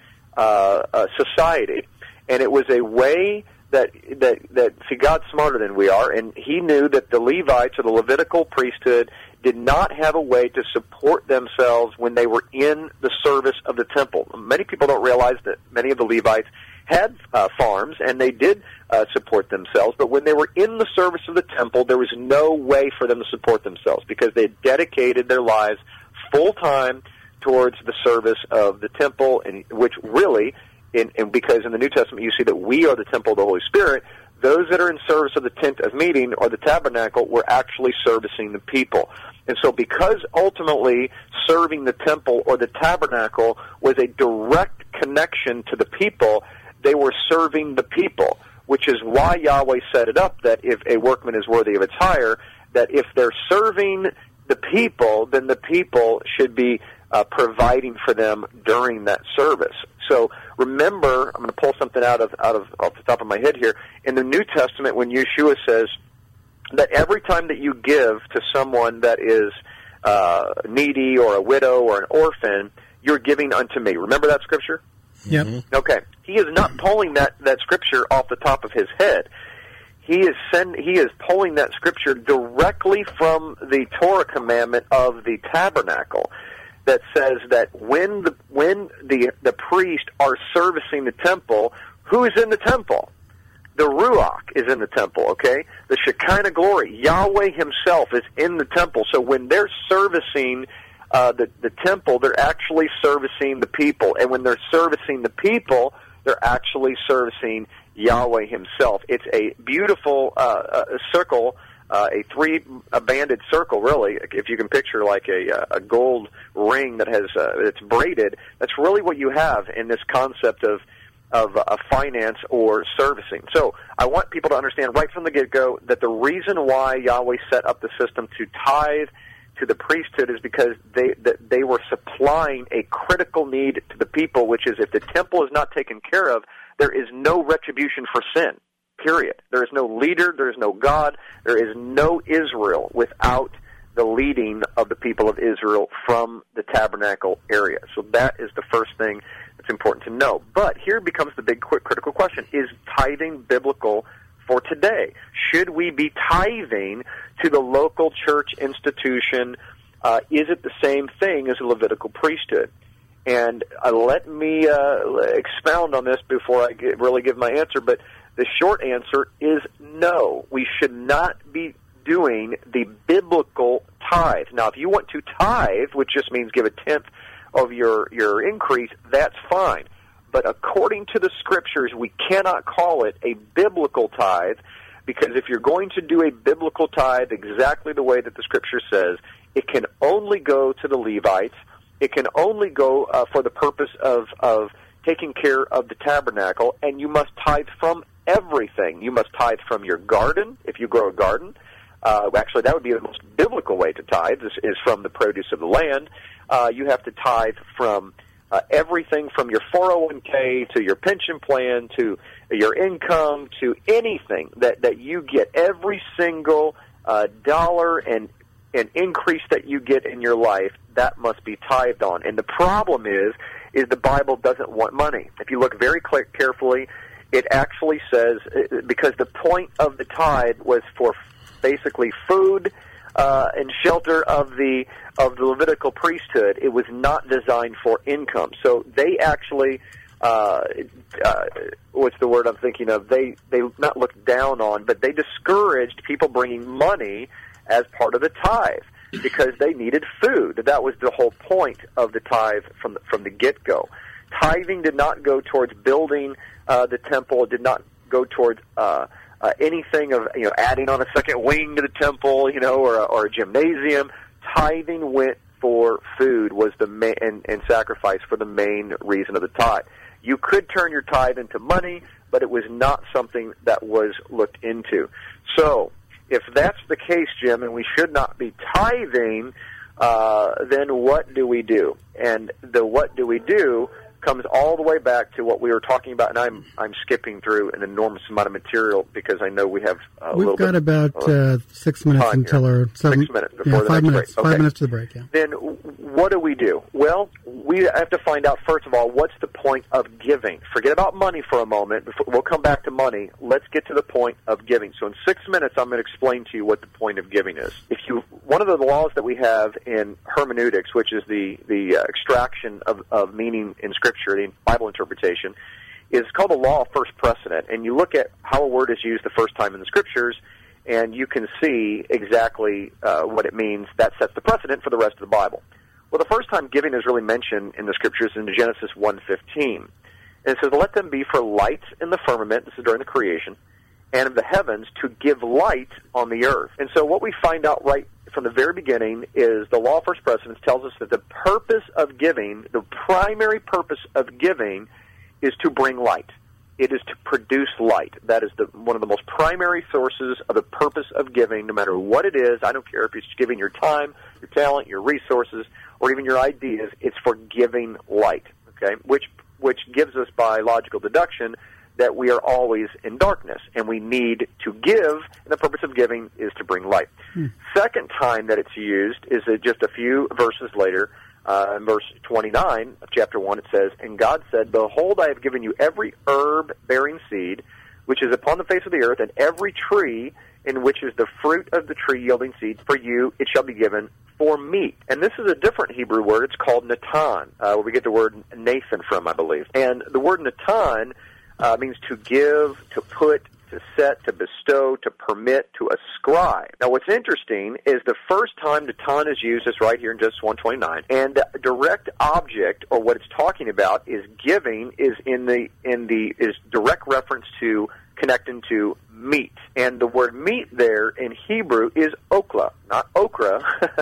society. And it was a way that see, God's smarter than we are, and he knew that the Levites or the Levitical priesthood did not have a way to support themselves when they were in the service of the temple. Many people don't realize that many of the Levites had farms, and they did support themselves, but when they were in the service of the temple, there was no way for them to support themselves because they dedicated their lives full-time towards the service of the temple, and which really, and because in the New Testament you see that we are the temple of the Holy Spirit, those that are in service of the tent of meeting or the tabernacle were actually servicing the people. And so because ultimately serving the temple or the tabernacle was a direct connection to the people, they were serving the people, which is why Yahweh set it up that if a workman is worthy of its hire, that if they're serving the people, then the people should be providing for them during that service. So remember, I'm going to pull something off the top of my head here. In the New Testament, when Yeshua says that every time that you give to someone that is needy or a widow or an orphan, you're giving unto me. Remember that scripture? Yep. Okay. He is not pulling that scripture off the top of his head. He is pulling that scripture directly from the Torah commandment of the tabernacle that says that when the priest are servicing the temple, who is in the temple? The Ruach is in the temple, okay? The Shekinah glory, Yahweh himself is in the temple. So when they're servicing the temple, they're actually servicing the people. And when they're servicing the people, they're actually servicing Yahweh himself. It's a beautiful circle, a three-banded circle, really. If you can picture like a gold ring that has it's braided, that's really what you have in this concept of finance or servicing. So I want people to understand right from the get-go that the reason why Yahweh set up the system to tithe to the priesthood is because they were supplying a critical need to the people, which is if the temple is not taken care of, there is no retribution for sin, period. There is no leader, there is no God, there is no Israel without the leading of the people of Israel from the tabernacle area. So that is the first thing that's important to know. But here becomes the big critical question. Is tithing biblical for today? Should we be tithing to the local church institution? Is it the same thing as a Levitical priesthood? And let me expound on this before I really give my answer, but the short answer is no. We should not be doing the biblical tithe. Now, if you want to tithe, which just means give a tenth of your increase, that's fine. But according to the Scriptures, we cannot call it a biblical tithe, because if you're going to do a biblical tithe exactly the way that the Scripture says, it can only go to the Levites. It can only go for the purpose of taking care of the tabernacle, and you must tithe from everything. You must tithe from your garden, if you grow a garden. Actually, that would be the most biblical way to tithe, is from the produce of the land. You have to tithe from everything from your 401k to your pension plan to your income to anything that you get. Every single dollar and increase that you get in your life, that must be tithed on. And the problem is the Bible doesn't want money. If you look very carefully, it actually says, because the point of the tithe was for basically food and shelter of the Levitical priesthood, it was not designed for income. So they actually, what's the word I'm thinking of? They not looked down on, but they discouraged people bringing money as part of the tithe because they needed food. That was the whole point of the tithe from the get-go. Tithing did not go towards building the temple. It did not go towards anything of adding on a second wing to the temple, or a gymnasium. Tithing went for food was the and sacrifice for the main reason of the tithe. You could turn your tithe into money, but it was not something that was looked into. So, if that's the case, Jim, and we should not be tithing, then what do we do? And the what do we do comes all the way back to what we were talking about, and I'm skipping through an enormous amount of material because I know we have a little bit. We've got about 6 minutes until our 7 6 minutes before the 5 next minutes. break. Okay. 5 minutes to the break. Yeah. Then what do we do? Well, we have to find out first of all what's the point of giving. Forget about money for a moment. We'll come back to money. Let's get to the point of giving. So in 6 minutes, I'm going to explain to you what the point of giving is. One of the laws that we have in hermeneutics, which is the extraction of meaning in Scripture, the Bible interpretation, is called the law of first precedent. And you look at how a word is used the first time in the Scriptures, and you can see exactly what it means. That sets the precedent for the rest of the Bible. Well, the first time giving is really mentioned in the Scriptures in Genesis 1:15. And it says, "Let them be for lights in the firmament," this is during the creation, "and of the heavens to give light on the earth." And so what we find out right from the very beginning is the law of first precedence tells us that the purpose of giving, the primary purpose of giving, is to bring light. It is to produce light. That is one of the most primary sources of the purpose of giving, no matter what it is. I don't care if it's giving your time, your talent, your resources, or even your ideas. It's for giving light, okay? Which gives us, by logical deduction, that we are always in darkness, and we need to give, and the purpose of giving is to bring light. Second time that it's used is just a few verses later. In verse 29 of chapter 1, it says, "And God said, Behold, I have given you every herb bearing seed, which is upon the face of the earth, and every tree in which is the fruit of the tree yielding seed, for you it shall be given for meat." And this is a different Hebrew word. It's called Natan, where we get the word Nathan from, I believe. And the word Natan means to give, to put to set, to bestow, to permit, to ascribe. Now, what's interesting is the first time Natan is used is right here in Genesis 1:29, and the direct object, or what it's talking about, is giving, is is direct reference to connecting to meat. And the word meat there in Hebrew is okla, not okra,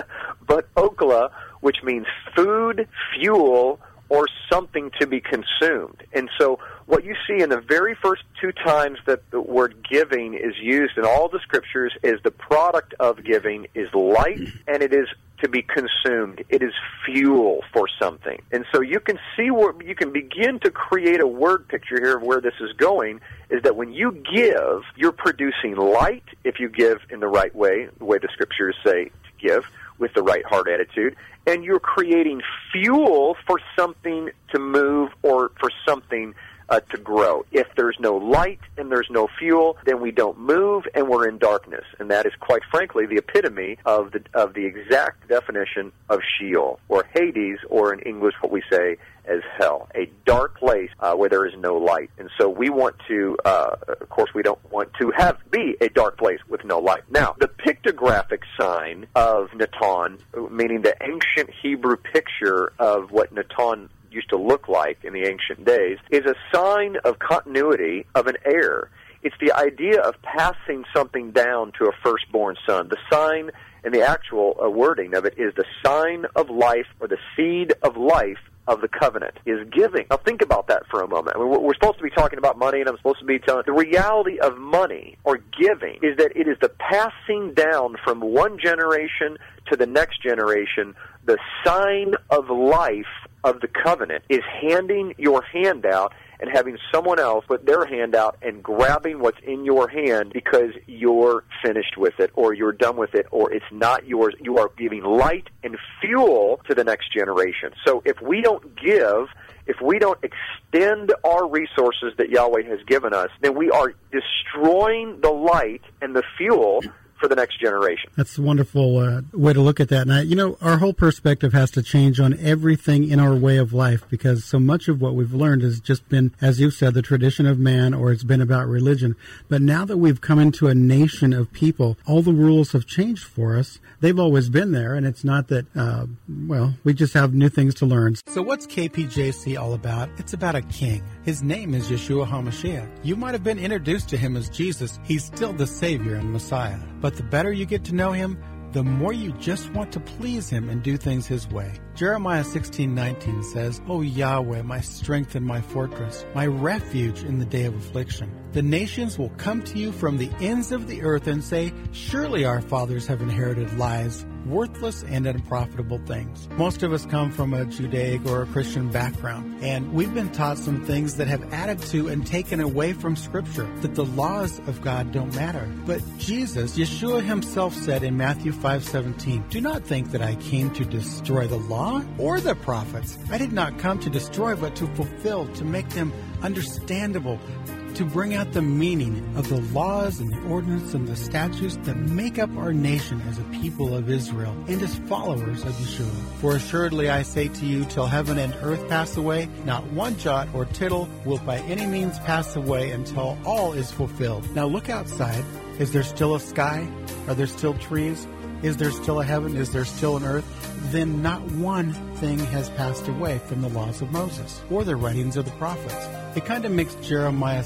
but okla, which means food, fuel, or something to be consumed. And so what you see in the very first two times that the word giving is used in all the scriptures is the product of giving is light, and it is to be consumed. It is fuel for something. And so you can see where you can begin to create a word picture here of where this is going, is that when you give, you're producing light, if you give in the right way, the way the scriptures say to give, with the right heart attitude, and you're creating fuel for something to move or for something to grow. If there's no light and there's no fuel, then we don't move and we're in darkness. And that is, quite frankly, the epitome of the exact definition of Sheol, or Hades, or in English what we say as hell, a dark place where there is no light. And so we want to, of course, we don't want to be a dark place with no light. Now, the pictographic sign of Natan, meaning the ancient Hebrew picture of what Natan used to look like in the ancient days, is a sign of continuity of an heir. It's the idea of passing something down to a firstborn son. The sign and the actual wording of it is the sign of life, or the seed of life of the covenant is giving. Now think about that for a moment. I mean, we're supposed to be talking about money, and I'm supposed to be telling the reality of money or giving is that it is the passing down from one generation to the next generation. The sign of life of the covenant is handing your hand out and having someone else put their hand out and grabbing what's in your hand because you're finished with it, or you're done with it, or it's not yours. You are giving light and fuel to the next generation. So if we don't give, if we don't extend our resources that Yahweh has given us, then we are destroying the light and the fuel for the next generation. That's a wonderful way to look at that. And, our whole perspective has to change on everything in our way of life, because so much of what we've learned has just been, as you said, the tradition of man, or it's been about religion. But now that we've come into a nation of people, all the rules have changed for us. They've always been there, and it's not that, we just have new things to learn. So what's KPJC all about? It's about a king. His name is Yeshua HaMashiach. You might have been introduced to him as Jesus. He's still the Savior and Messiah. But the better you get to know him, the more you just want to please him and do things his way. Jeremiah 16:19 says, "O Yahweh, my strength and my fortress, my refuge in the day of affliction. The nations will come to you from the ends of the earth and say, surely our fathers have inherited lies, worthless and unprofitable things." Most of us come from a Judaic or a Christian background, and we've been taught some things that have added to and taken away from Scripture, that the laws of God don't matter. But Jesus, Yeshua himself, said in Matthew 5:17, "Do not think that I came to destroy the law or the prophets. I did not come to destroy, but to fulfill, to make them understandable, to bring out the meaning of the laws and the ordinance and the statutes that make up our nation as a people of Israel and as followers of Yeshua. For assuredly I say to you, till heaven and earth pass away, not one jot or tittle will by any means pass away until all is fulfilled." Now look outside. Is there still a sky? Are there still trees? Is there still a heaven? Is there still an earth? Then not one thing has passed away from the laws of Moses or the writings of the prophets. It kind of makes Jeremiah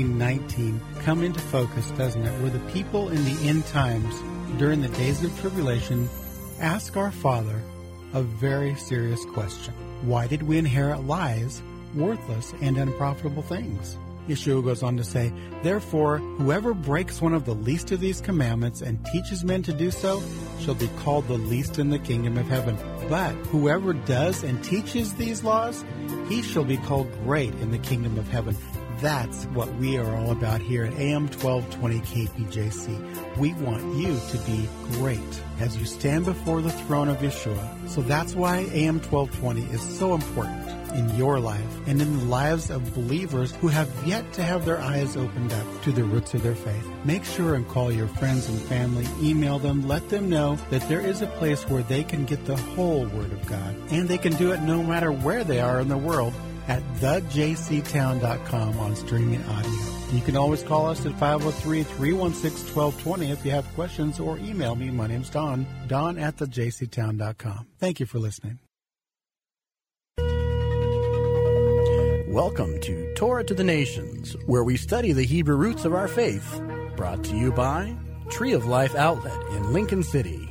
16:19 come into focus, doesn't it? Where the people in the end times, during the days of tribulation, ask our Father a very serious question. Why did we inherit lies, worthless and unprofitable things? Yeshua goes on to say, "Therefore, whoever breaks one of the least of these commandments and teaches men to do so shall be called the least in the kingdom of heaven. But whoever does and teaches these laws, he shall be called great in the kingdom of heaven." That's what we are all about here at AM 1220 KPJC. We want you to be great as you stand before the throne of Yeshua. So that's why AM 1220 is so important in your life and in the lives of believers who have yet to have their eyes opened up to the roots of their faith. Make sure and call your friends and family, email them, let them know that there is a place where they can get the whole Word of God. And they can do it no matter where they are in the world at thejctown.com on streaming audio. You can always call us at 503-316-1220 if you have questions, or email me. My name's Don, don@thejctown.com. Thank you for listening. Welcome to Torah to the Nations, where we study the Hebrew roots of our faith. Brought to you by Tree of Life Outlet in Lincoln City.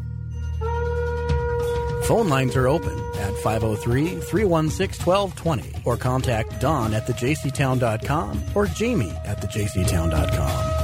Phone lines are open at 503-316-1220, or contact Don at thejctown.com or Jamie at thejctown.com.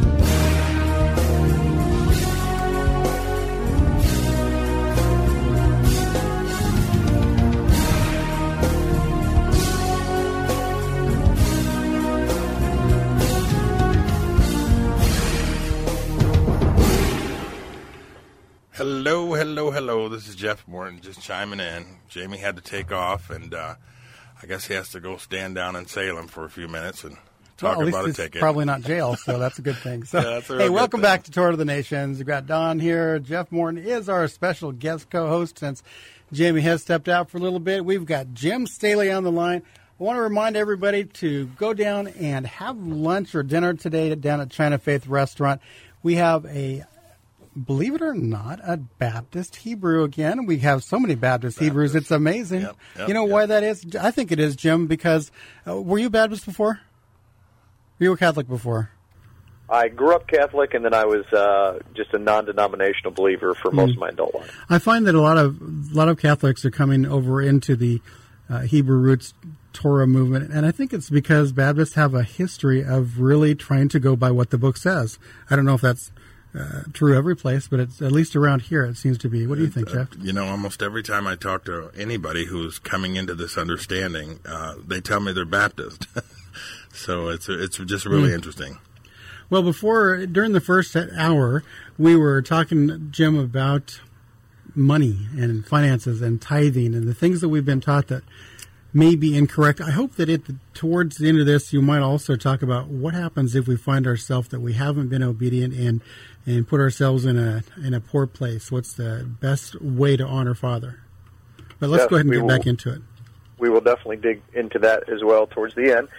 Hello. This is Jeff Morton just chiming in. Jamie had to take off, and I guess he has to go stand down in Salem for a few minutes and talk about a ticket. Probably not jail, so that's a good thing. So, yeah, hey, welcome back to Torah to the Nations. We've got Don here. Jeff Morton is our special guest co-host since Jamie has stepped out for a little bit. We've got Jim Staley on the line. I want to remind everybody to go down and have lunch or dinner today down at China Faith Restaurant. We have believe it or not, a Baptist Hebrew again. We have so many Baptist Hebrews. It's amazing. Yep, you know why that is? I think it is, Jim, because were you Baptist before? You were Catholic before? I grew up Catholic, and then I was just a non-denominational believer for most of my adult life. I find that a lot of Catholics are coming over into the Hebrew roots Torah movement, and I think it's because Baptists have a history of really trying to go by what the book says. I don't know if that's true every place, but it's at least around here it seems to be. What do you think, Jeff? Almost every time I talk to anybody who's coming into this understanding, they tell me they're Baptist. So it's just really interesting. Well, during the first hour, we were talking, Jim, about money and finances and tithing and the things that we've been taught that may be incorrect. I hope that towards the end of this, you might also talk about what happens if we find ourselves that we haven't been obedient and put ourselves in a poor place. What's the best way to honor Father? But let's go ahead and get back into it. We will definitely dig into that as well towards the end.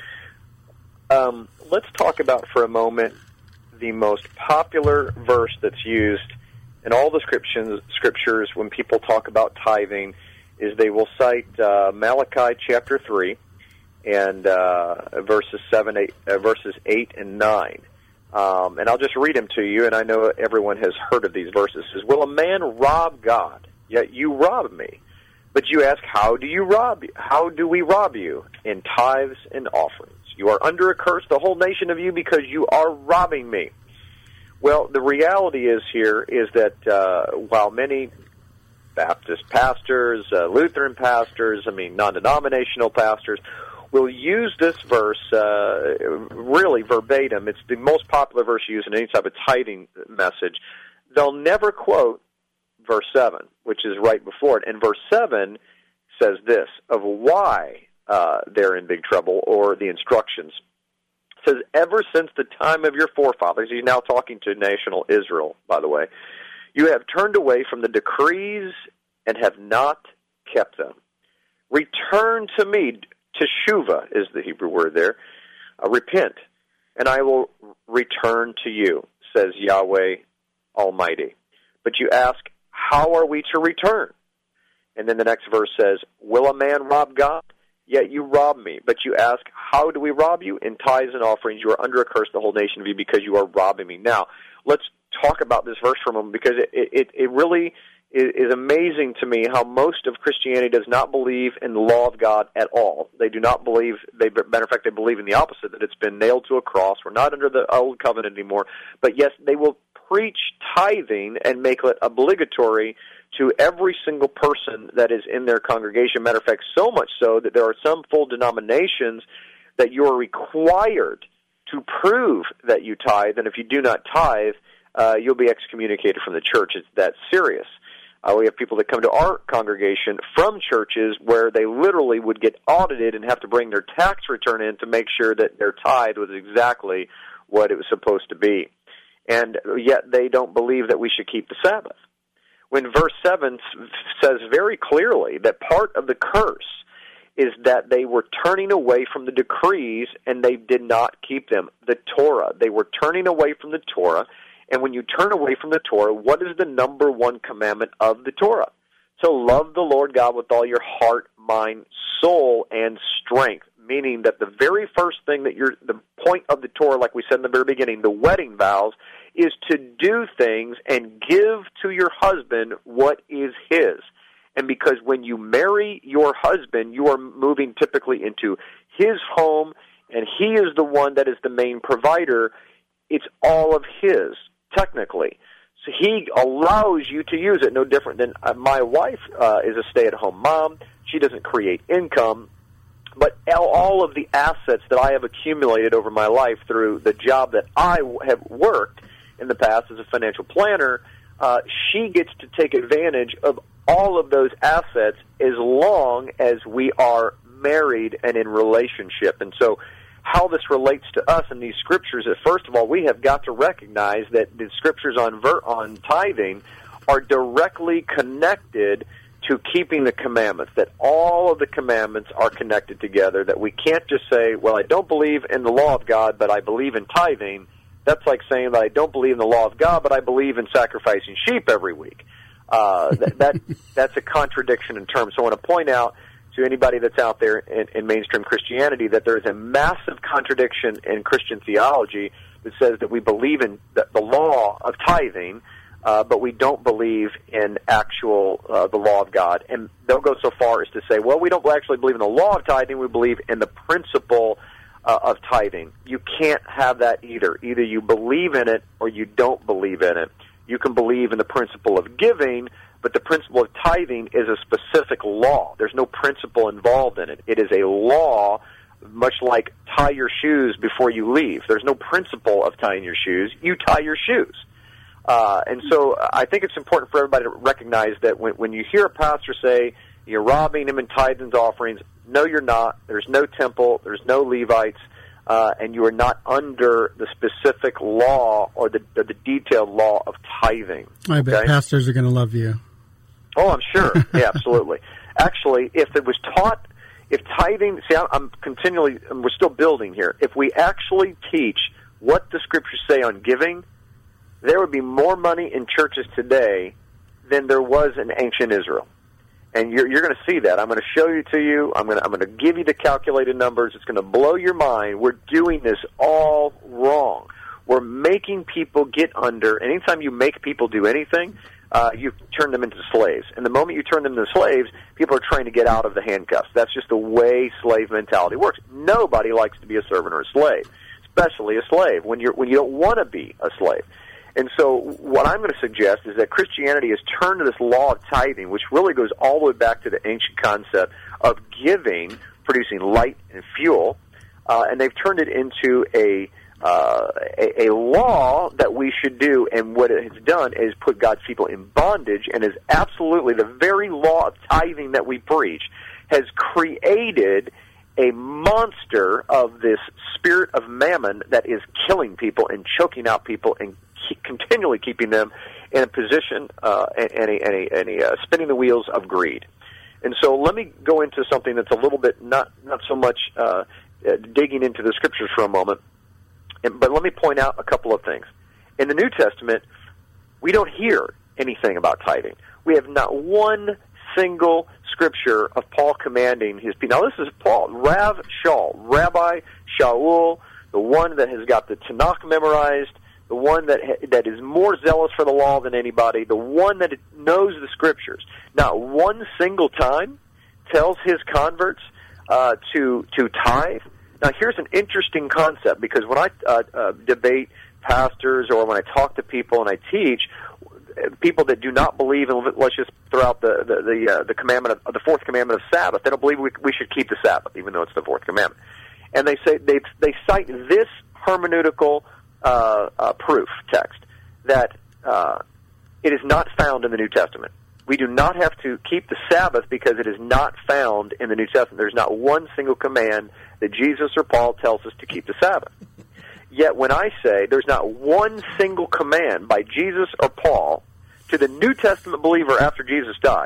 Let's talk about for a moment the most popular verse that's used in all the scriptures when people talk about tithing. Is they will cite Malachi chapter 3 and verses 8 and 9. And I'll just read them to you, and I know everyone has heard of these verses. It says, "Will a man rob God? Yet you rob me. But you ask, how do we rob you? In tithes and offerings. You are under a curse, the whole nation of you, because you are robbing me." Well, the reality is that while many Baptist pastors, Lutheran pastors, non-denominational pastors, will use this verse really verbatim. It's the most popular verse used in any type of tithing message. They'll never quote verse 7, which is right before it. And verse 7 says this, of why they're in big trouble, or the instructions. It says, ever since the time of your forefathers, he's now talking to national Israel, by the way, you have turned away from the decrees and have not kept them. Return to me. Teshuvah is the Hebrew word there. Repent, and I will return to you, says Yahweh Almighty. But you ask, how are we to return? And then the next verse says, will a man rob God? Yet you rob me. But you ask, how do we rob you? In tithes and offerings, you are under a curse, the whole nation of you, because you are robbing me. Now, let's talk about this verse for a moment, because it really is amazing to me how most of Christianity does not believe in the law of God at all. They do not believe, matter of fact, they believe in the opposite, that it's been nailed to a cross. We're not under the old covenant anymore. But yes, they will preach tithing and make it obligatory to every single person that is in their congregation. Matter of fact, so much so that there are some full denominations that you are required to prove that you tithe, and if you do not tithe, you'll be excommunicated from the church. It's that serious. We have people that come to our congregation from churches where they literally would get audited and have to bring their tax return in to make sure that their tithe was exactly what it was supposed to be. And yet they don't believe that we should keep the Sabbath. When verse 7 says very clearly that part of the curse is that they were turning away from the decrees and they did not keep them. The Torah. They were turning away from the Torah. And when you turn away from the Torah, what is the number one commandment of the Torah? To love the Lord God with all your heart, mind, soul, and strength. Meaning that the very first thing that the point of the Torah, like we said in the very beginning, the wedding vows, is to do things and give to your husband what is his. And because when you marry your husband, you are moving typically into his home, and he is the one that is the main provider. It's all of his, technically. So he allows you to use it, no different than my wife is a stay-at-home mom. She doesn't create income. But all of the assets that I have accumulated over my life through the job that I have worked in the past as a financial planner, she gets to take advantage of all of those assets as long as we are married and in relationship. And so how this relates to us in these scriptures is, first of all, we have got to recognize that the scriptures on tithing are directly connected to keeping the commandments, that all of the commandments are connected together, that we can't just say, well, I don't believe in the law of God, but I believe in tithing. That's like saying that I don't believe in the law of God, but I believe in sacrificing sheep every week. That's a contradiction in terms. So I want to point out to anybody that's out there in mainstream Christianity that there is a massive contradiction in Christian theology that says that we believe in the law of tithing, but we don't believe in actual the law of God. And they'll go so far as to say, well, we don't actually believe in the law of tithing, we believe in the principle of tithing. You can't have that either. Either you believe in it or you don't believe in it. You can believe in the principle of giving, but the principle of tithing is a specific law. There's no principle involved in it. It is a law, much like tie your shoes before you leave. There's no principle of tying your shoes. You tie your shoes. And so I think it's important for everybody to recognize that when you hear a pastor say, you're robbing him in tithes and offerings, no, you're not. There's no temple. There's no Levites. And you are not under the specific law or the detailed law of tithing. I bet pastors are going to love you. Oh, I'm sure. Yeah, absolutely. Actually, if it was taught, if tithing, we're still building here. If we actually teach what the scriptures say on giving, there would be more money in churches today than there was in ancient Israel. And you're going to see that. I'm going to show you to you. I'm going to give you the calculated numbers. It's going to blow your mind. We're doing this all wrong. We're making people get under. Anytime you make people do anything, you turn them into slaves. And the moment you turn them into slaves, people are trying to get out of the handcuffs. That's just the way slave mentality works. Nobody likes to be a servant or a slave, especially a slave when you don't want to be a slave. And so what I'm going to suggest is that Christianity has turned to this law of tithing, which really goes all the way back to the ancient concept of giving, producing light and fuel, and they've turned it into a law that we should do, and what it has done is put God's people in bondage, and is absolutely the very law of tithing that we preach has created a monster of this spirit of mammon that is killing people and choking out people and continually keeping them in a position and spinning the wheels of greed. And so let me go into something that's a little bit not so much digging into the scriptures for a moment, but let me point out a couple of things. In the New Testament, we don't hear anything about tithing. We have not one single scripture of Paul commanding his people. Now, this is Paul, Rabbi Shaul, the one that has got the Tanakh memorized, the one that is more zealous for the law than anybody, the one that knows the scriptures. Not one single time tells his converts to tithe. Now, here's an interesting concept, because when I debate pastors or when I talk to people and I teach, people that do not believe in, let's just throw out the commandment of the fourth commandment of Sabbath, they don't believe we should keep the Sabbath, even though it's the fourth commandment. And they say they cite this hermeneutical proof text that it is not found in the New Testament. We do not have to keep the Sabbath because it is not found in the New Testament. There's not one single command that Jesus or Paul tells us to keep the Sabbath. Yet when I say there's not one single command by Jesus or Paul to the New Testament believer after Jesus dies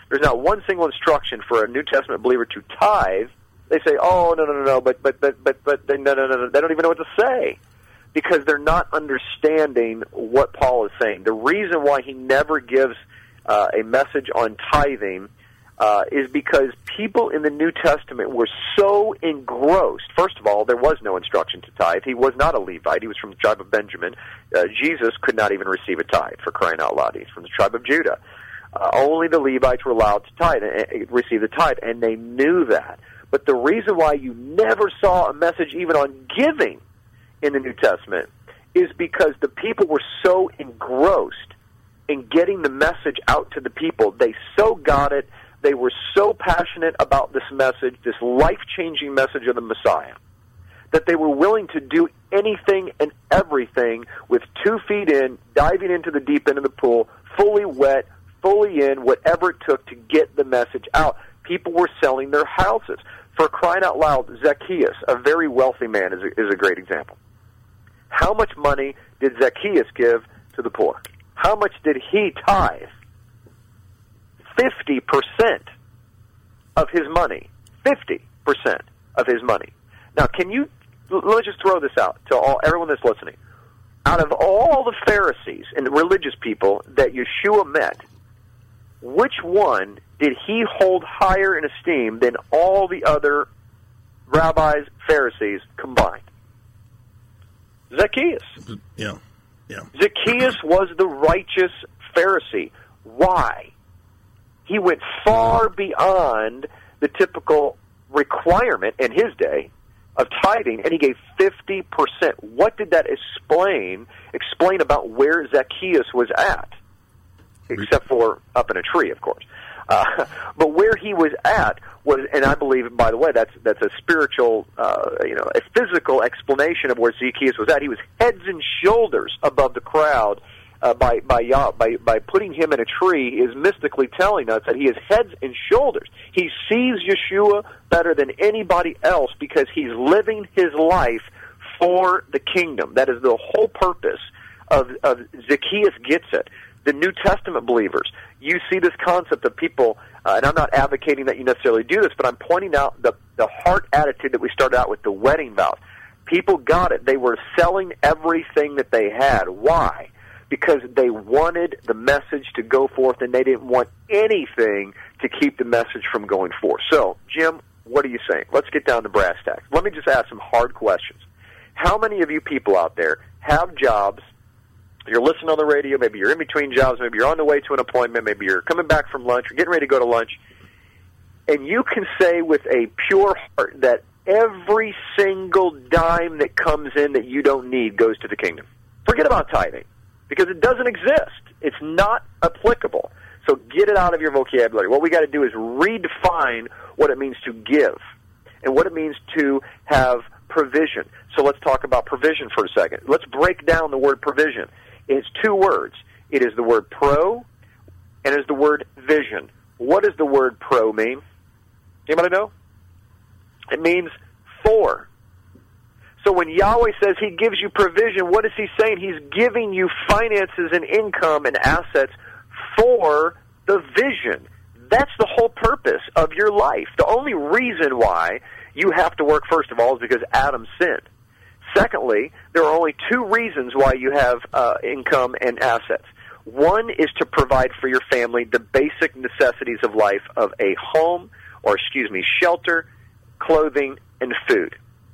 there's not one single instruction for a New Testament believer to tithe, they say, "Oh, no, but no. They don't even know what to say because they're not understanding what Paul is saying. The reason why he never gives a message on tithing is because people in the New Testament were so engrossed. First of all, there was no instruction to tithe. He was not a Levite. He was from the tribe of Benjamin. Jesus could not even receive a tithe, for crying out loud. He's from the tribe of Judah. Only the Levites were allowed to tithe, receive the tithe, and they knew that. But the reason why you never saw a message even on giving in the New Testament is because the people were so engrossed in getting the message out to the people. They so got it. They were so passionate about this message, this life-changing message of the Messiah, that they were willing to do anything and everything with 2 feet in, diving into the deep end of the pool, fully wet, fully in, whatever it took to get the message out. People were selling their houses. For crying out loud, Zacchaeus, a very wealthy man, is a great example. How much money did Zacchaeus give to the poor? How much did he tithe? 50% of his money. 50% of his money. Now, let's just throw this out to everyone that's listening. Out of all the Pharisees and the religious people that Yeshua met, which one did he hold higher in esteem than all the other rabbis, Pharisees combined? Zacchaeus. Yeah. Zacchaeus was the righteous Pharisee. Why? He went far beyond the typical requirement in his day of tithing, and he gave 50%. What did that explain about where Zacchaeus was at? Except for up in a tree, of course. But where he was at was, and I believe, by the way, that's a spiritual, a physical explanation of where Zacchaeus was at. He was heads and shoulders above the crowd. By putting him in a tree is mystically telling us that he is heads and shoulders. He sees Yeshua better than anybody else because he's living his life for the kingdom. That is the whole purpose of Zacchaeus gets it. The New Testament believers, you see this concept of people, and I'm not advocating that you necessarily do this, but I'm pointing out the heart attitude that we started out with, the wedding vows. People got it. They were selling everything that they had. Why? Because they wanted the message to go forth, and they didn't want anything to keep the message from going forth. So, Jim, what are you saying? Let's get down to brass tacks. Let me just ask some hard questions. How many of you people out there have jobs? You're listening on the radio, maybe you're in between jobs, maybe you're on the way to an appointment, maybe you're coming back from lunch, or getting ready to go to lunch, and you can say with a pure heart that every single dime that comes in that you don't need goes to the kingdom. Forget about tithing, because it doesn't exist. It's not applicable. So get it out of your vocabulary. What we got to do is redefine what it means to give and what it means to have provision. So let's talk about provision for a second. Let's break down the word provision. It's 2 words. It is the word pro and it is the word vision. What does the word pro mean? Anybody know? It means for. So when Yahweh says he gives you provision, what is he saying? He's giving you finances and income and assets for the vision. That's the whole purpose of your life. The only reason why you have to work, first of all, is because Adam sinned. Secondly, there are only 2 reasons why you have income and assets. One is to provide for your family the basic necessities of life of a home, shelter, clothing, and food.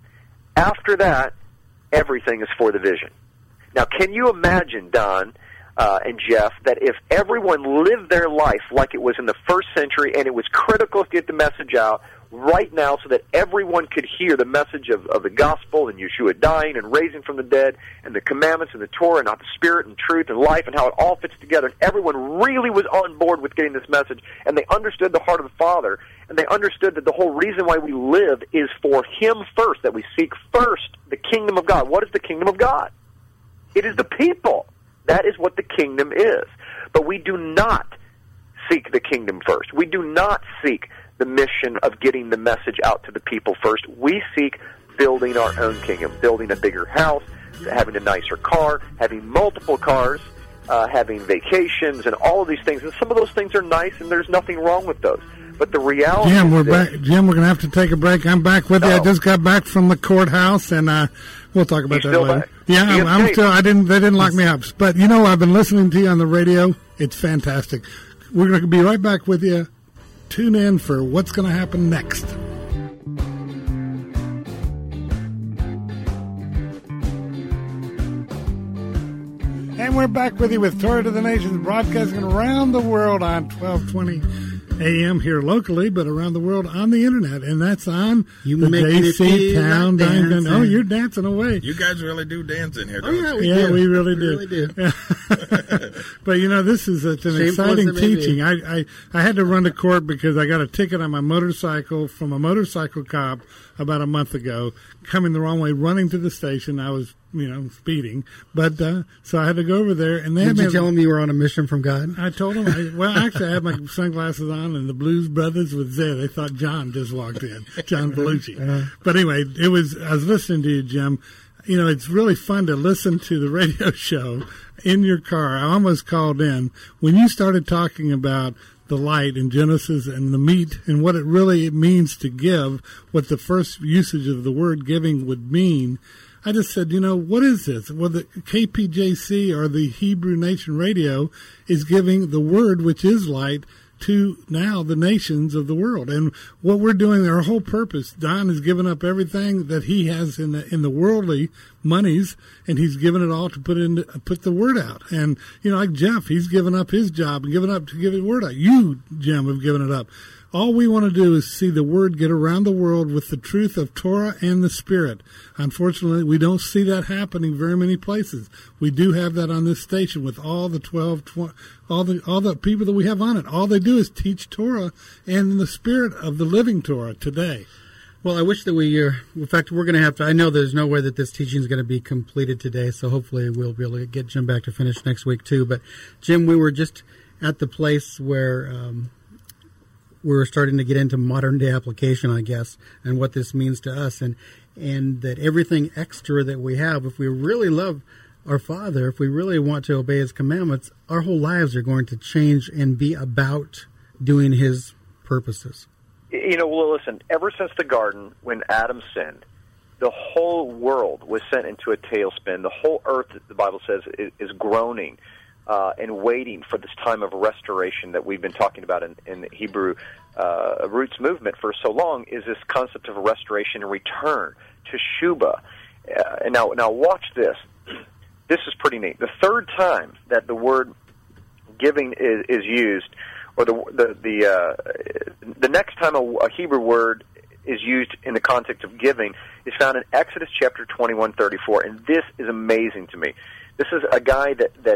After that, everything is for the vision. Now, can you imagine, Don and Jeff, that if everyone lived their life like it was in the first century and it was critical to get the message out right now so that everyone could hear the message of the gospel and Yeshua dying and raising from the dead and the commandments and the Torah and not the spirit and truth and life and how it all fits together, and everyone really was on board with getting this message, and they understood the heart of the Father, and they understood that the whole reason why we live is for Him first, that we seek first the kingdom of God. What is the kingdom of God? It is the people. That is what the kingdom is. But we do not seek the kingdom first. We do not seek the mission of getting the message out to the people first. We seek building our own kingdom, building a bigger house, having a nicer car, having multiple cars, having vacations and all of these things. And some of those things are nice, and there's nothing wrong with those. But the reality Jim, is we're back. Jim, we're going to have to take a break. I'm back with you. I just got back from the courthouse, and we'll talk about that later. Back? Yeah, I'm still. They didn't lock me up. But, I've been listening to you on the radio. It's fantastic. We're going to be right back with you. Tune in for what's going to happen next. And we're back with you with Torah to the Nations, broadcasting around the world on 1220 AM here locally, but around the world on the internet, and that's on the JC Town Dine. Oh, you're dancing away. You guys really do dance in here, don't you? Yeah, we really do. But this is an exciting teaching. I had to run to court because I got a ticket on my motorcycle from a motorcycle cop about a month ago, coming the wrong way, running to the station. I was speeding. But so I had to go over there. And did you tell him you were on a mission from God? I told him. Actually, I had my sunglasses on, and the Blues Brothers was there. They thought John just walked in, John Belushi. But anyway, I was listening to you, Jim. It's really fun to listen to the radio show in your car. I almost called in when you started talking about the light in Genesis and the meat and what it really means to give, what the first usage of the word giving would mean. I just said, what is this? Well, the KPJC, or the Hebrew Nation Radio, is giving the word, which is light, to now the nations of the world. And what we're doing, our whole purpose, Don has given up everything that he has in the worldly monies, and he's given it all to put the word out. And, like Jeff, he's given up his job and given up to give his word out. You, Jim, have given it up. All we want to do is see the word get around the world with the truth of Torah and the Spirit. Unfortunately, we don't see that happening very many places. We do have that on this station with all the 20, all the people that we have on it. All they do is teach Torah and the Spirit of the living Torah today. Well, I wish that in fact, we're going to have to, I know there's no way that this teaching is going to be completed today, so hopefully we'll be able to get Jim back to finish next week too. But Jim, we were just at the place where we're starting to get into modern day application, I guess, and what this means to us, and that everything extra that we have, if we really love our Father, if we really want to obey His commandments, our whole lives are going to change and be about doing His purposes. Well, listen, ever since the garden, when Adam sinned, the whole world was sent into a tailspin. The whole earth, the Bible says, is groaning and waiting for this time of restoration that we've been talking about in the Hebrew roots movement for so long, is this concept of restoration and return, teshubah. And now watch this. This is pretty neat. The third time that the word giving is used, or the next time a Hebrew word is used in the context of giving, is found in Exodus chapter 21:34, and this is amazing to me. This is a guy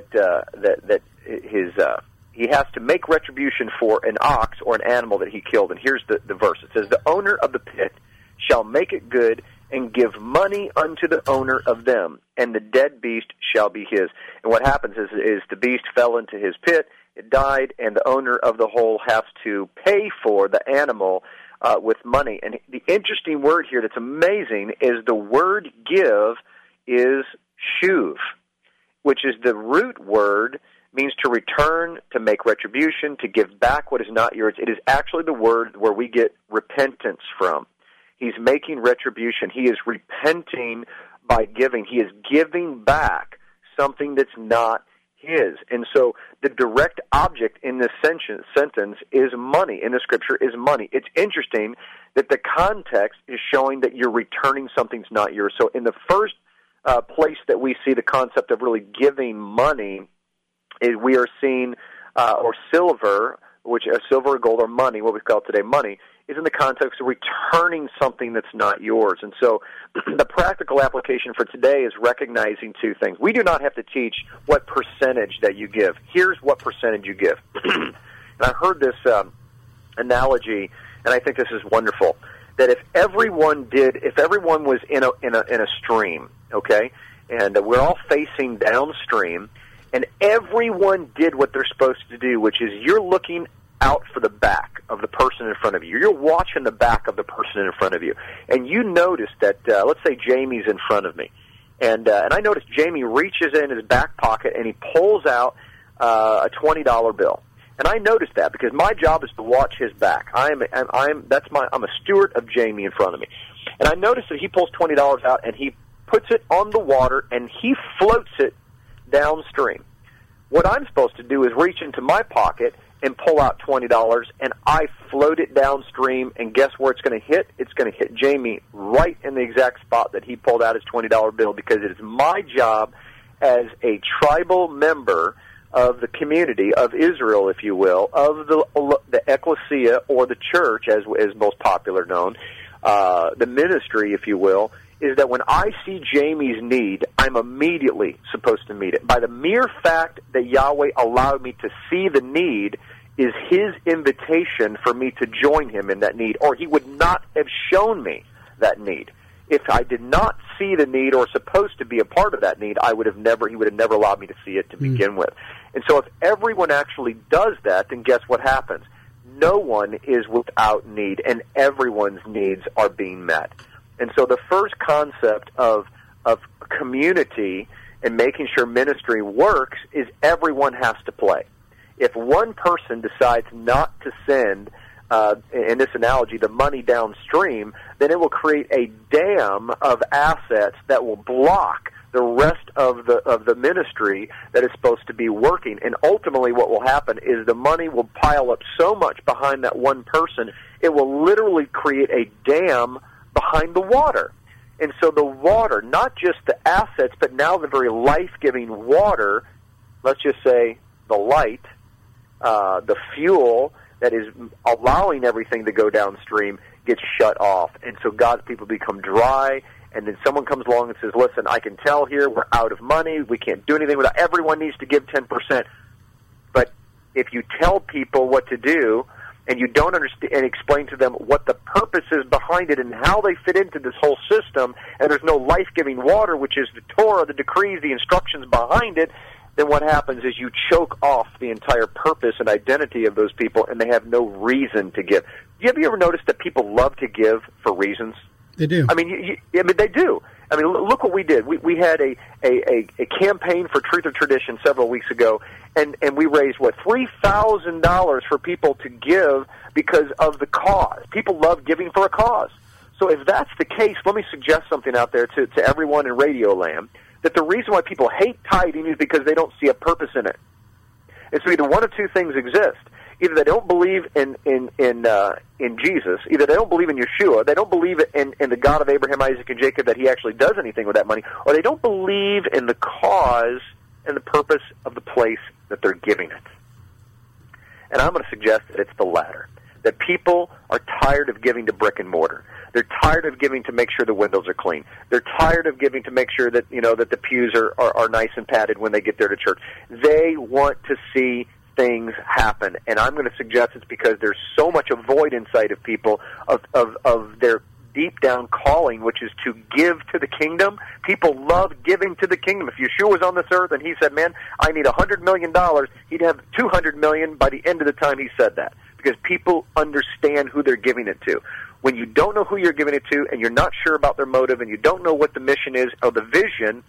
he has to make retribution for an ox or an animal that he killed, and here's the verse. It says, "The owner of the pit shall make it good and give money unto the owner of them, and the dead beast shall be his." And what happens is the beast fell into his pit, it died, and the owner of the whole has to pay for the animal with money. And the interesting word here that's amazing is the word give is shuv, which is the root word, means to return, to make retribution, to give back what is not yours. It is actually the word where we get repentance from. He's making retribution. He is repenting by giving. He is giving back something that's not his. And so the direct object in this sentence is money, in the Scripture is money. It's interesting that the context is showing that you're returning something that's not yours. So in the first place that we see the concept of really giving money is we are seeing, or silver, which silver or gold or money, what we call today money, is in the context of returning something that's not yours. And so the practical application for today is recognizing two things. We do not have to teach what percentage that you give. Here's what percentage you give. And I heard this analogy, and I think this is wonderful, that if everyone was in a stream, okay, and we're all facing downstream, and everyone did what they're supposed to do, which is you're looking out for the back of the person in front of you. You're watching the back of the person in front of you. And you notice that, let's say Jamie's in front of me, And I noticed Jamie reaches in his back pocket and he pulls out a $20 bill. And I noticed that because my job is to watch his back. I'm a steward of Jamie in front of me. And I noticed that he pulls $20 out and he puts it on the water and he floats it downstream. What I'm supposed to do is reach into my pocket and pull out $20, and I float it downstream, and guess where it's going to hit? It's going to hit Jamie right in the exact spot that he pulled out his $20 bill, because it is my job as a tribal member of the community of Israel, if you will, of the ecclesia, or the church, as most popular known, the ministry, if you will, is that when I see Jamie's need, I'm immediately supposed to meet it. By the mere fact that Yahweh allowed me to see the need is his invitation for me to join him in that need, or he would not have shown me that need. If I did not see the need or supposed to be a part of that need, he would have never allowed me to see it to begin with. And so if everyone actually does that, then guess what happens? No one is without need, and everyone's needs are being met. And so the first concept of community and making sure ministry works is everyone has to play. If one person decides not to send, in this analogy, the money downstream, then it will create a dam of assets that will block the rest of the ministry that is supposed to be working. And ultimately what will happen is the money will pile up so much behind that one person, it will literally create a dam behind the water. And so the water, not just the assets, but now the very life-giving water, let's just say the light, the fuel that is allowing everything to go downstream, gets shut off. And so God's people become dry, and then someone comes along and says, listen, I can tell here we're out of money, we can't do anything without, everyone needs to give 10%. But if you tell people what to do, and you don't understand and explain to them what the purpose is behind it and how they fit into this whole system, and there's no life-giving water, which is the Torah, the decrees, the instructions behind it, then what happens is you choke off the entire purpose and identity of those people, and they have no reason to give. Have you ever noticed that people love to give for reasons? They do. I mean, they do. I mean, look what we did. We had a campaign for Truth or Tradition several weeks ago, and we raised, $3,000 for people to give because of the cause. People love giving for a cause. So if that's the case, let me suggest something out there to everyone in Radio Land, that the reason why people hate tithing is because they don't see a purpose in it. And so either one of two things exist. Either they don't believe in Jesus, either they don't believe in Yeshua, they don't believe in the God of Abraham, Isaac, and Jacob, that he actually does anything with that money, or they don't believe in the cause and the purpose of the place that they're giving it. And I'm going to suggest that it's the latter, that people are tired of giving to brick and mortar. They're tired of giving to make sure the windows are clean. They're tired of giving to make sure that, that the pews are nice and padded when they get there to church. They want to see things happen, and I'm going to suggest it's because there's so much a void inside of people of their deep down calling, which is to give to the kingdom. People love giving to the kingdom. If Yeshua was on this earth and he said, man, I need $100 million, he'd have $200 million by the end of the time he said that, because people understand who they're giving it to. When you don't know who you're giving it to, and you're not sure about their motive, and you don't know what the mission is or the vision,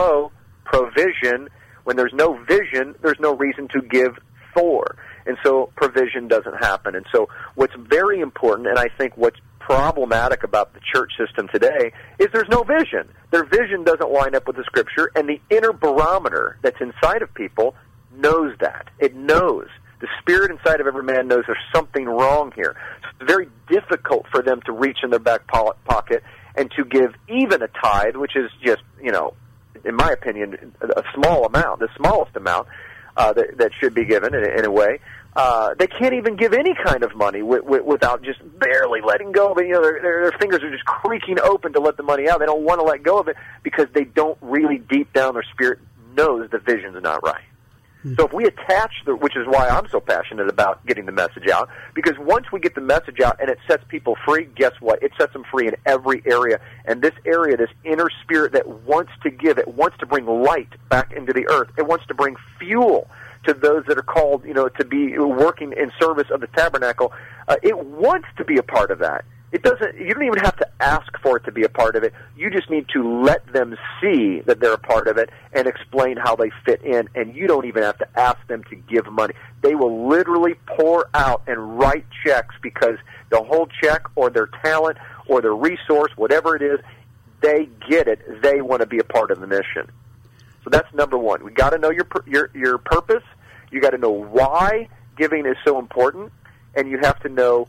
provision, when there's no vision, there's no reason to give for. And so provision doesn't happen. And so what's very important, and I think what's problematic about the church system today, is there's no vision. Their vision doesn't line up with the Scripture, and the inner barometer that's inside of people knows that. It knows. The spirit inside of every man knows there's something wrong here. So it's very difficult for them to reach in their back pocket and to give even a tithe, which is just, in my opinion, a small amount, the smallest amount that should be given in a way. They can't even give any kind of money without just barely letting go of it. Their fingers are just creaking open to let the money out. They don't want to let go of it because they don't really, deep down, their spirit knows the vision's not right. So if we attach, which is why I'm so passionate about getting the message out, because once we get the message out and it sets people free, guess what? It sets them free in every area. And this area, this inner spirit that wants to give, it wants to bring light back into the earth. It wants to bring fuel to those that are called, to be working in service of the tabernacle. It wants to be a part of that. It doesn't. You don't even have to ask for it to be a part of it. You just need to let them see that they're a part of it and explain how they fit in. And you don't even have to ask them to give money. They will literally pour out and write checks because the whole check or their talent or their resource, whatever it is, they get it. They want to be a part of the mission. So that's number one. We got to know your purpose. You got to know why giving is so important, and you have to know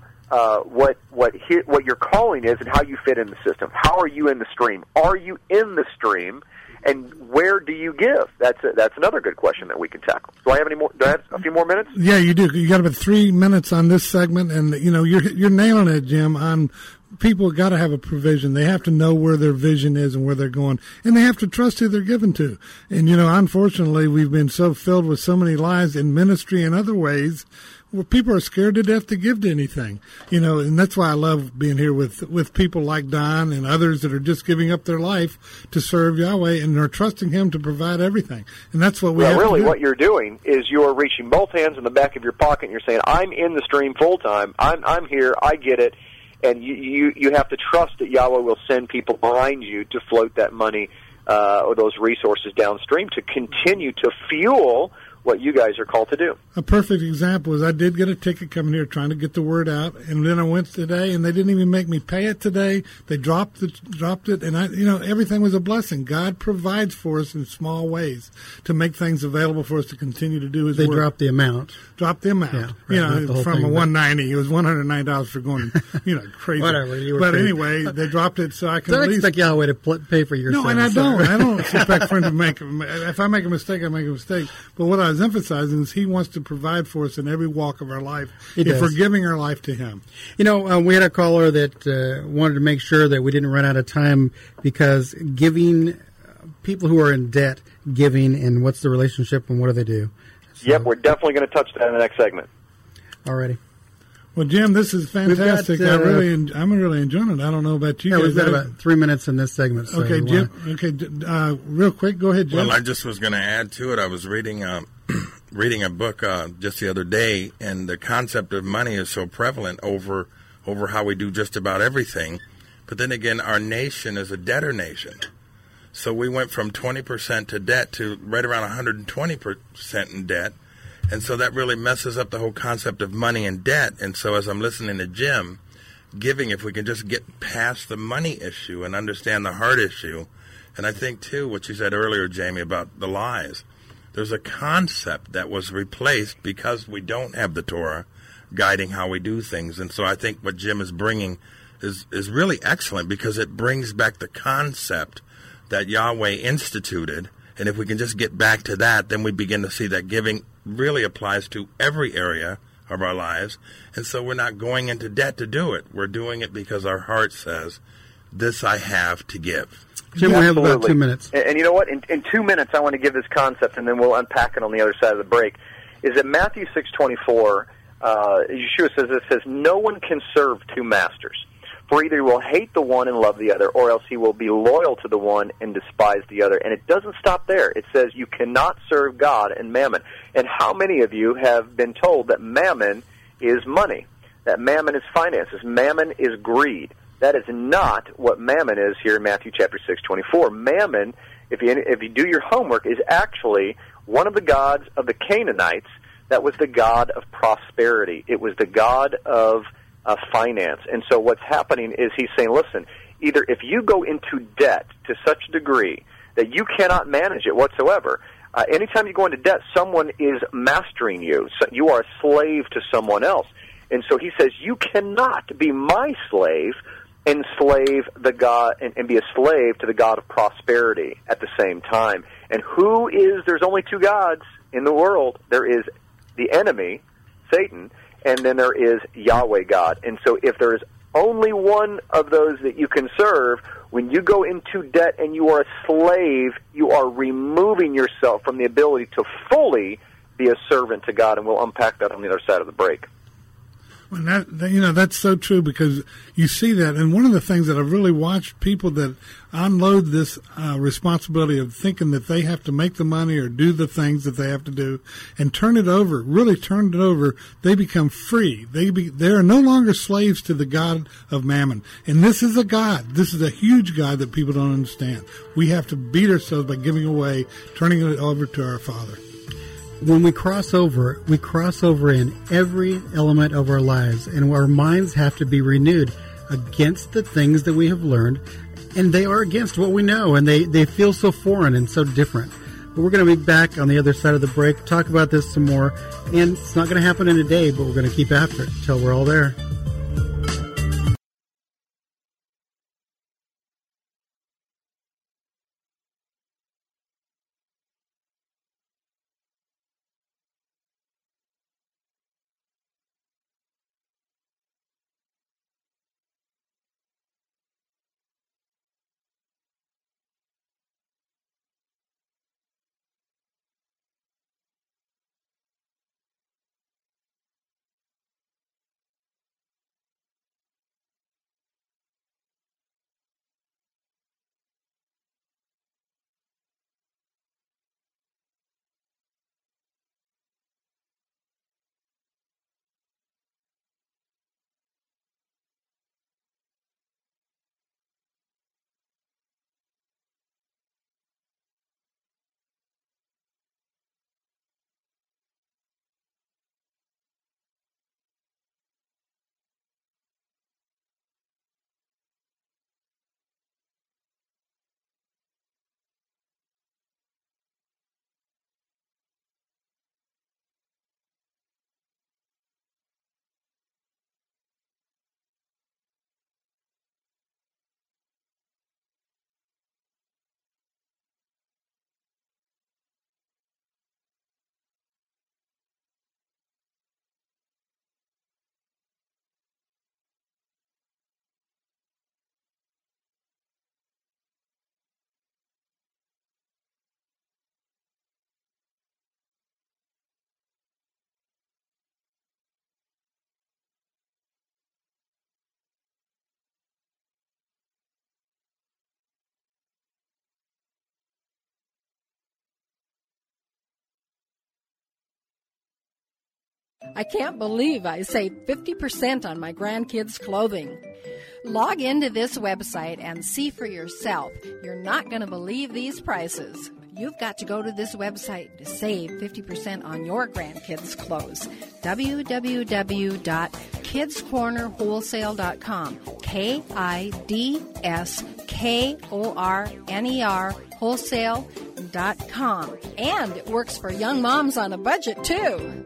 what your calling is and how you fit in the system. How are you in the stream? Are you in the stream, and where do you give? That's another good question that we can tackle. Do I have any more? Do I have a few more minutes? Yeah, you do. You got about 3 minutes on this segment, and you're nailing it, Jim. On people got to have a provision. They have to know where their vision is and where they're going, and they have to trust who they're given to. And unfortunately, we've been so filled with so many lies in ministry and other ways. Well, people are scared to death to give to anything, and that's why I love being here with people like Don and others that are just giving up their life to serve Yahweh and are trusting Him to provide everything. And that's what we have really to do. What you're doing is you're reaching both hands in the back of your pocket and you're saying, I'm in the stream full time. I'm here. I get it. And you have to trust that Yahweh will send people behind you to float that money or those resources downstream to continue to fuel what you guys are called to do. A perfect example is I did get a ticket coming here trying to get the word out, and then I went today, and they didn't even make me pay it today. They dropped it, and everything was a blessing. God provides for us in small ways to make things available for us to continue to do His work. They dropped the amount. Yeah, right, from a $190, it was $109 for going, crazy. Whatever. But anyway, they dropped it so I can. Don't expect Yahweh to pay for your. No, and I don't. I don't expect for Him to make. If I make a mistake, I make a mistake. But what I was emphasizing is He wants to provide for us in every walk of our life if we're giving our life to Him. We had a caller that wanted to make sure that we didn't run out of time because giving people who are in debt, giving, and what's the relationship and what do they do? So, yep, we're definitely going to touch that in the next segment. Alrighty. Well, Jim, this is fantastic. I'm really enjoying it. I don't know about you guys. We've got about 3 minutes in this segment. So okay, Jim. Okay, real quick, go ahead, Jim. Well, I just was going to add to it. I was reading a book just the other day, and the concept of money is so prevalent over how we do just about everything. But then again, our nation is a debtor nation. So we went from 20% to debt to right around 120% in debt. And so that really messes up the whole concept of money and debt. And so as I'm listening to Jim, giving, if we can just get past the money issue and understand the heart issue. And I think, too, what you said earlier, Jamie, about the lies. There's a concept that was replaced because we don't have the Torah guiding how we do things. And so I think what Jim is bringing is really excellent because it brings back the concept that Yahweh instituted. And if we can just get back to that, then we begin to see that giving really applies to every area of our lives. And so we're not going into debt to do it. We're doing it because our heart says, this I have to give. Jim, we have about 2 minutes. And you know what? In 2 minutes, I want to give this concept, and then we'll unpack it on the other side of the break. Is that Matthew 6:24, Yeshua says, no one can serve two masters. For either he will hate the one and love the other, or else he will be loyal to the one and despise the other. And it doesn't stop there. It says you cannot serve God and mammon. And how many of you have been told that mammon is money, that mammon is finances, mammon is greed? That is not what mammon is here in Matthew chapter 6:24. Mammon, if you do your homework, is actually one of the gods of the Canaanites that was the god of prosperity. It was the god of finance. And so what's happening is he's saying, listen, either if you go into debt to such a degree that you cannot manage it whatsoever, anytime you go into debt, someone is mastering you. So you are a slave to someone else. And so he says, you cannot be my slave, enslave the God, and be a slave to the God of prosperity at the same time. And there's only two gods in the world. There is the enemy, Satan, and then there is Yahweh God. And so if there is only one of those that you can serve, when you go into debt and you are a slave, you are removing yourself from the ability to fully be a servant to God. And we'll unpack that on the other side of the break. And that's so true, because you see that. And one of the things that I've really watched people that unload this responsibility of thinking that they have to make the money or do the things that they have to do and turn it over, they become free. They are no longer slaves to the God of Mammon. And this is a God. This is a huge God that people don't understand. We have to beat ourselves by giving away, turning it over to our Father. When we cross over in every element of our lives, and our minds have to be renewed against the things that we have learned, and they are against what we know, and they feel so foreign and so different. But we're going to be back on the other side of the break, talk about this some more, and it's not going to happen in a day, but we're going to keep after it until we're all there. I can't believe I saved 50% on my grandkids' clothing. Log into this website and see for yourself. You're not going to believe these prices. You've got to go to this website to save 50% on your grandkids' clothes. www.kidscornerwholesale.com. KIDSKORNER wholesale.com. And it works for young moms on a budget, too.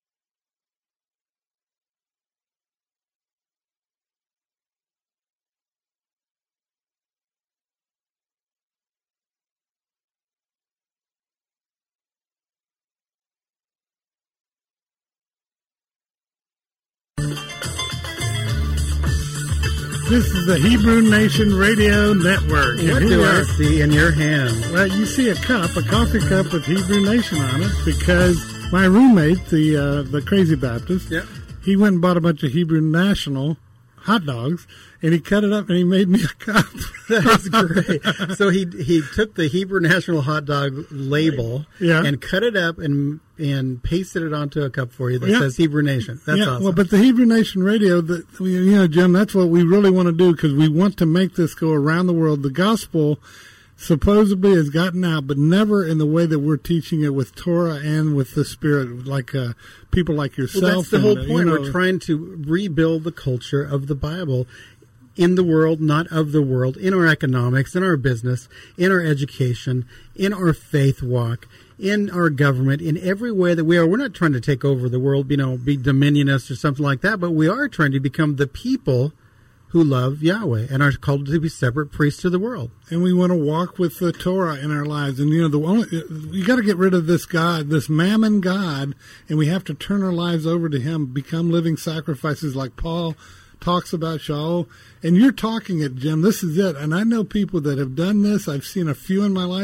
This is the Hebrew Nation Radio Network. What do I see in your hand? Well, you see a coffee cup with Hebrew Nation on it, because my roommate, the Crazy Baptist, he went and bought a bunch of Hebrew National hot dogs, and he cut it up and he made me a cup. That's great. So he took the Hebrew National hot dog label and cut it up and pasted it onto a cup for you that says Hebrew Nation. That's awesome. Well, but the Hebrew Nation Radio, Jim, that's what we really want to do, because we want to make this go around the world. The gospel supposedly has gotten out, but never in the way that we're teaching it, with Torah and with the Spirit, like people like yourself. Well, that's the whole point. We're trying to rebuild the culture of the Bible in the world, not of the world, in our economics, in our business, in our education, in our faith walk, in our government, in every way that we are. We're not trying to take over the world, be dominionist or something like that, but we are trying to become the people who love Yahweh and are called to be separate priests to the world. And we want to walk with the Torah in our lives. And, you got to get rid of this God, this Mammon God, and we have to turn our lives over to Him, become living sacrifices like Paul talks about, Shaul. And you're talking it, Jim. This is it. And I know people that have done this. I've seen a few in my life,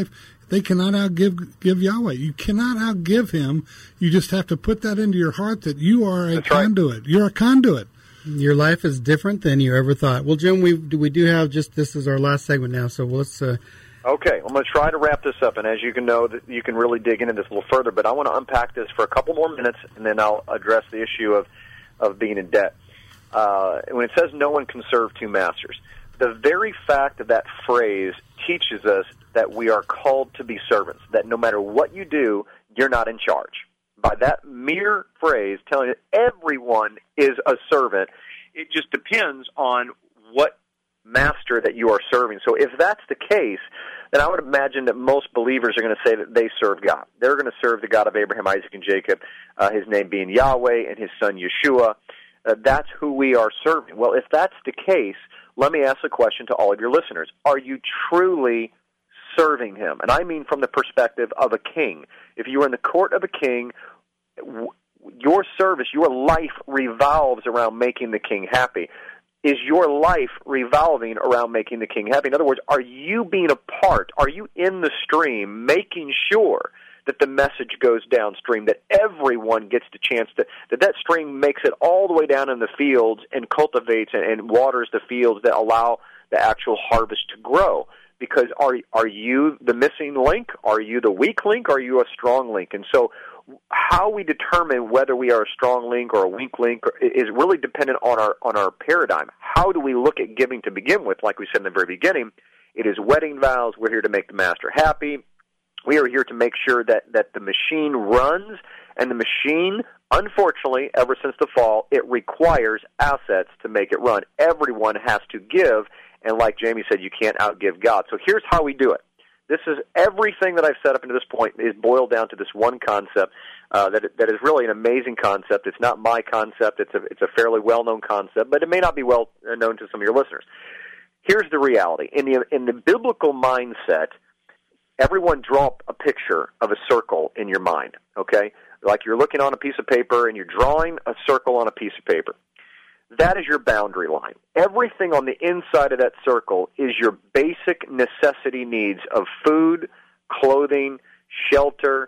they cannot outgive Yahweh. You cannot outgive him. You just have to put that into your heart that you are a conduit. Right. You're a conduit. Your life is different than you ever thought. Well, Jim, we do have just this is our last segment now, so let's. Okay, I'm going to try to wrap this up, and as you can know, you can really dig into this a little further. But I want to unpack this for a couple more minutes, and then I'll address the issue of being in debt. When it says no one can serve two masters, the very fact of that phrase teaches us that we are called to be servants. That no matter what you do, you're not in charge. By that mere phrase telling you everyone is a servant, it just depends on what master that you are serving. So if that's the case, then I would imagine that most believers are going to say that they serve God. They're going to serve the God of Abraham, Isaac, and Jacob, his name being Yahweh and his son Yeshua. That's who we are serving. Well, if that's the case, let me ask a question to all of your listeners. Are you truly serving him? And I mean from the perspective of a king. If you are in the court of a king, your service, your life revolves around making the king happy. Is your life revolving around making the king happy? In other words, are you being a part? Are you in the stream making sure that the message goes downstream, that everyone gets the chance that stream makes it all the way down in the fields and cultivates and waters the fields that allow the actual harvest to grow? Because are you the missing link? Are you the weak link? Are you a strong link? And so how we determine whether we are a strong link or a weak link is really dependent on our paradigm. How do we look at giving to begin with? Like we said in the very beginning, it is wedding vows. We're here to make the master happy. We are here to make sure that the machine runs, and the machine, unfortunately, ever since the fall, it requires assets to make it run. Everyone has to give, and like Jamie said, you can't outgive God. So here's how we do it. This is everything that I've set up into this point is boiled down to this one concept that is really an amazing concept. It's not my concept. It's a fairly well-known concept, but it may not be well known to some of your listeners. Here's the reality. In the biblical mindset, everyone draw a picture of a circle in your mind, okay? Like you're looking on a piece of paper and you're drawing a circle on a piece of paper. That is your boundary line. Everything on the inside of that circle is your basic necessity needs of food, clothing, shelter.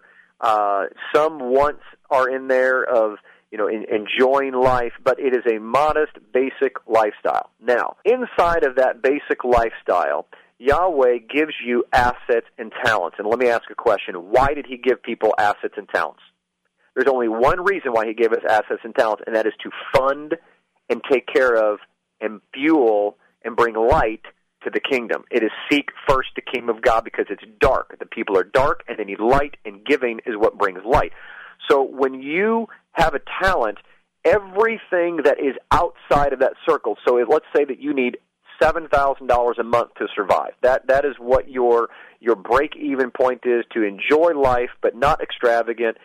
Some wants are in there of enjoying life, but it is a modest, basic lifestyle. Now, inside of that basic lifestyle, Yahweh gives you assets and talents. And let me ask a question. Why did he give people assets and talents? There's only one reason why he gave us assets and talents, and that is to fund and take care of and fuel and bring light to the kingdom. It is seek first the kingdom of God because it's dark. The people are dark, and they need light, and giving is what brings light. So when you have a talent, everything that is outside of that circle, so let's say that you need $7,000 a month to survive. That is what your break-even point is, to enjoy life but not extravagant,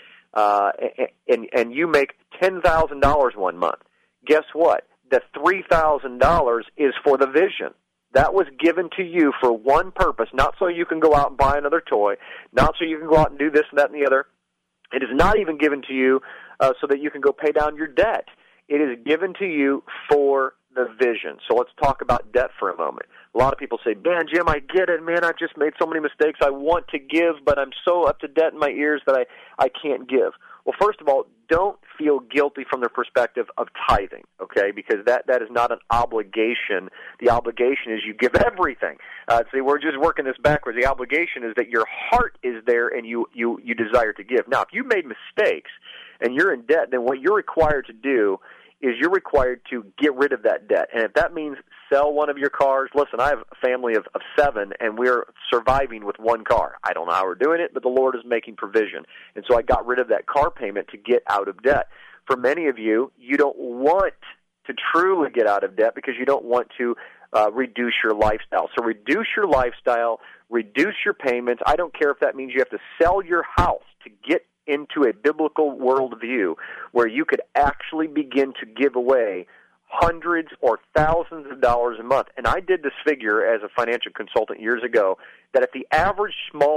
and you make $10,000 one month. Guess what? The $3,000 is for the vision. That was given to you for one purpose, not so you can go out and buy another toy, not so you can go out and do this and that and the other. It is not even given to you so that you can go pay down your debt. It is given to you for the vision. So let's talk about debt for a moment. A lot of people say, man, Jim, I get it, man, I've just made so many mistakes. I want to give, but I'm so up to debt in my ears that I can't give. Well, first of all, don't feel guilty from the perspective of tithing, okay, because that is not an obligation. The obligation is you give everything. See, we're just working this backwards. The obligation is that your heart is there and you desire to give. Now, if you made mistakes and you're in debt, then what you're required to do is you're required to get rid of that debt. And if that means sell one of your cars, listen, I have a family of 7, and we're surviving with one car. I don't know how we're doing it, but the Lord is making provision. And so I got rid of that car payment to get out of debt. For many of you, you don't want to truly get out of debt because you don't want to reduce your lifestyle. So reduce your lifestyle, reduce your payments. I don't care if that means you have to sell your house to get into a biblical worldview where you could actually begin to give away hundreds or thousands of dollars a month. And I did this figure as a financial consultant years ago, that at the average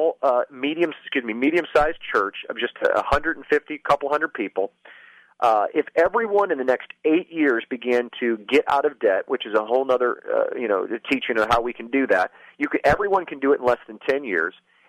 medium-sized church of just 150, couple hundred people, if everyone in the next 8 years began to get out of debt, which is a whole other teaching on how we can do that, everyone can do it in less than 10 years.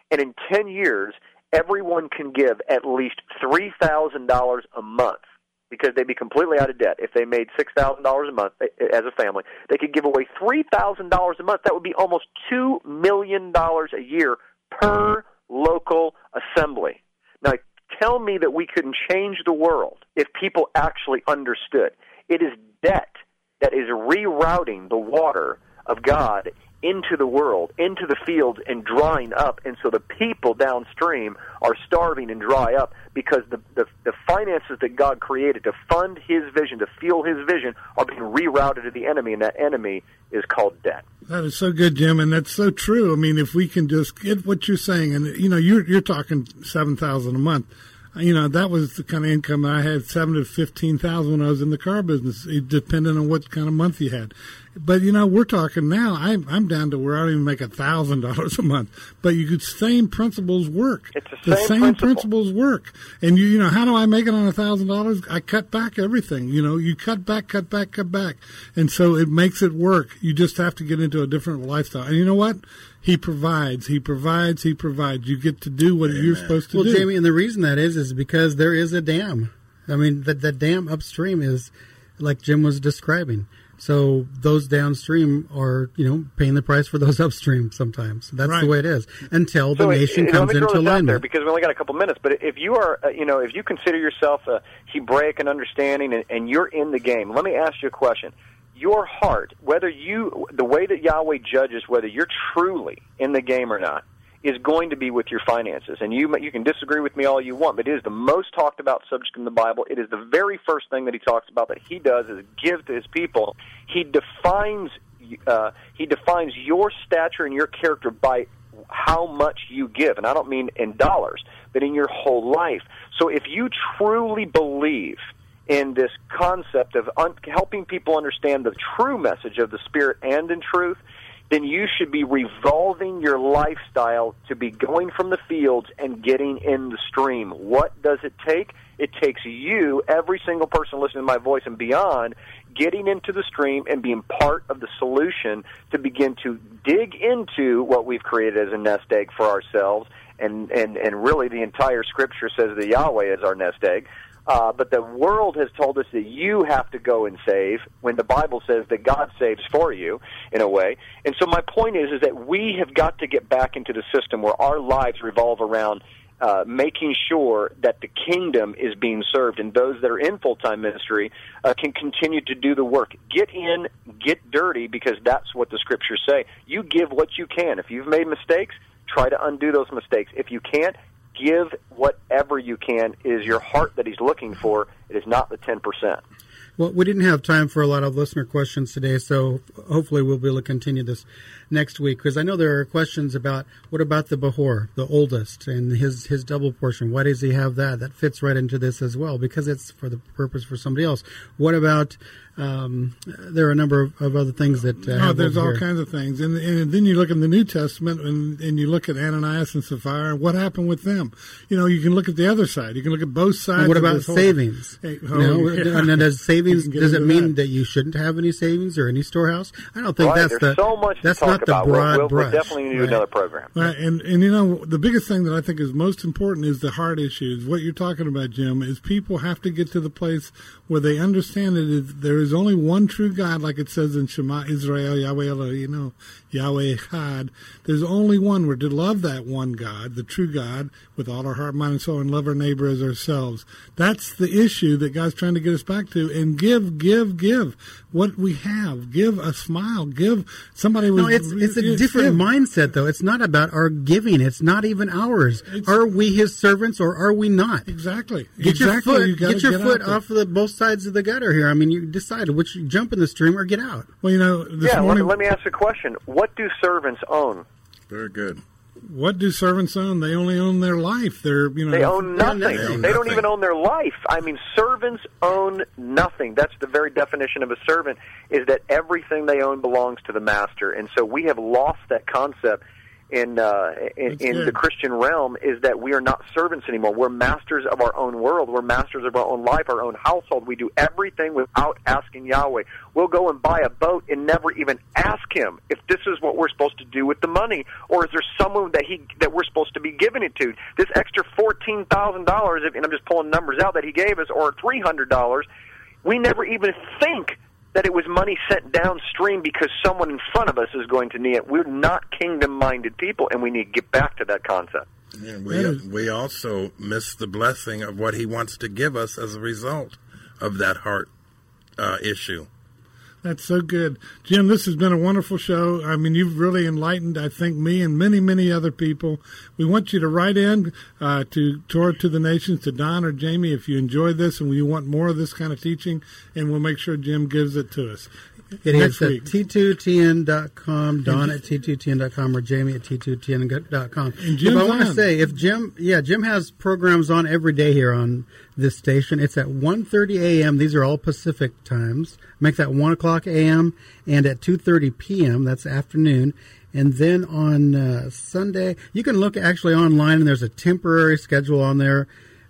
And in 10 years, everyone can give at least $3,000 a month because they'd be completely out of debt. If they made $6,000 a month as a family, they could give away $3,000 a month. That would be almost $2 million a year per local assembly. Now, tell me that we couldn't change the world if people actually understood. It is debt that is rerouting the water of God into the world, into the fields, and drying up. And so the people downstream are starving and dry up because the finances that God created to fund His vision, to fuel His vision, are being rerouted to the enemy, and that enemy is called debt. That is so good, Jim, and that's so true. I mean, if we can just get what you're saying, and you're talking $7,000 a month. That was the kind of income I had, $7,000 to $15,000 when I was in the car business, depending on what kind of month you had. But we're talking now. I'm down to where I don't even make $1,000 a month. But same principles work. It's the same principles work. And how do I make it on $1,000? I cut back everything. You cut back, and so it makes it work. You just have to get into a different lifestyle. And you know what? He provides. You get to do what you're supposed to do. Well, Jamie, and the reason that is because there is a dam. I mean, the dam upstream is like Jim was describing. So those downstream are, paying the price for those upstream sometimes. That's right. The way it is until the nation comes into alignment. There because we only got a couple minutes. But if you are, if you consider yourself Hebraic and understanding, and you're in the game, let me ask you a question. Your heart, the way that Yahweh judges whether you're truly in the game or not, is going to be with your finances. And you can disagree with me all you want, but it is the most talked about subject in the Bible. It is the very first thing that He talks about that He does is give to His people. He defines your stature and your character by how much you give. And I don't mean in dollars, but in your whole life. So if you truly believe in this concept of helping people understand the true message of the Spirit and in truth, then you should be revolving your lifestyle to be going from the fields and getting in the stream. What does it take? It takes you, every single person listening to my voice and beyond, getting into the stream and being part of the solution to begin to dig into what we've created as a nest egg for ourselves. And really the entire Scripture says that Yahweh is our nest egg. But the world has told us that you have to go and save when the Bible says that God saves for you, in a way. And so my point is that we have got to get back into the system where our lives revolve around making sure that the kingdom is being served, and those that are in full-time ministry can continue to do the work. Get in, get dirty, because that's what the Scriptures say. You give what you can. If you've made mistakes, try to undo those mistakes. If you can't, give whatever you can. It is your heart that He's looking for. It is not the 10%. Well, we didn't have time for a lot of listener questions today, so hopefully we'll be able to continue this next week, because I know there are questions about what about the Behor, the oldest, and his double portion. Why does he have that? That fits right into this as well, because it's for the purpose for somebody else. What about there are a number of other things that there's all kinds of things, and then you look in the New Testament and you look at Ananias and Sapphira, and what happened with them? You can look at the other side. You can look at both sides. And what about savings? And does savings? Does it mean that you shouldn't have any savings or any storehouse? I don't think that's so much that's to talk not the about. broad We'll brush. definitely need another program. Right, and the biggest thing that I think is most important is the heart issues. What you're talking about, Jim, is people have to get to the place where they understand that there is only one true God, like it says in Shema Israel, Yahweh Elohim, Yahweh Echad. There's only one. We're to love that one God, the true God, with all our heart, mind, and soul, and love our neighbor as ourselves. That's the issue that God's trying to get us back to. And give what we have. Give a smile. Give somebody. It's a different mindset, though. It's not about our giving. It's not even ours. Are we His servants or are we not? Exactly. Get your foot off of both sides of the gutter here. I mean, you decide which jump in the stream or get out. Well, this morning. Let me ask a question. What do servants own? Very good. What do servants own? They only own their life. They own nothing. They don't even own their life. I mean, servants own nothing. That's the very definition of a servant, is that everything they own belongs to the master. And so we have lost that concept. in the Christian realm is that we are not servants anymore. We're masters of our own world. We're masters of our own life, our own household. We do everything without asking Yahweh. We'll go and buy a boat and never even ask Him if this is what we're supposed to do with the money, or is there someone that we're supposed to be giving it to? This extra $14,000, and I'm just pulling numbers out, that He gave us, or $300, we never even think that it was money sent downstream because someone in front of us is going to need it. We're not kingdom-minded people, and we need to get back to that concept. Yeah, we also miss the blessing of what He wants to give us as a result of that heart issue. That's so good. Jim, this has been a wonderful show. I mean, you've really enlightened, I think, me and many, many other people. We want you to write in to Torah to the Nations, to Don or Jamie, if you enjoyed this and you want more of this kind of teaching, and we'll make sure Jim gives it to us. It is at T2TN.com, Don at T2TN.com, or Jamie at T2TN.com. But I want to say, if Jim has programs on every day here on this station. It's at 1:30 a.m. These are all Pacific times. Make that 1 o'clock a.m. and at 2:30 p.m. That's afternoon. And then on Sunday, you can look actually online, and there's a temporary schedule on there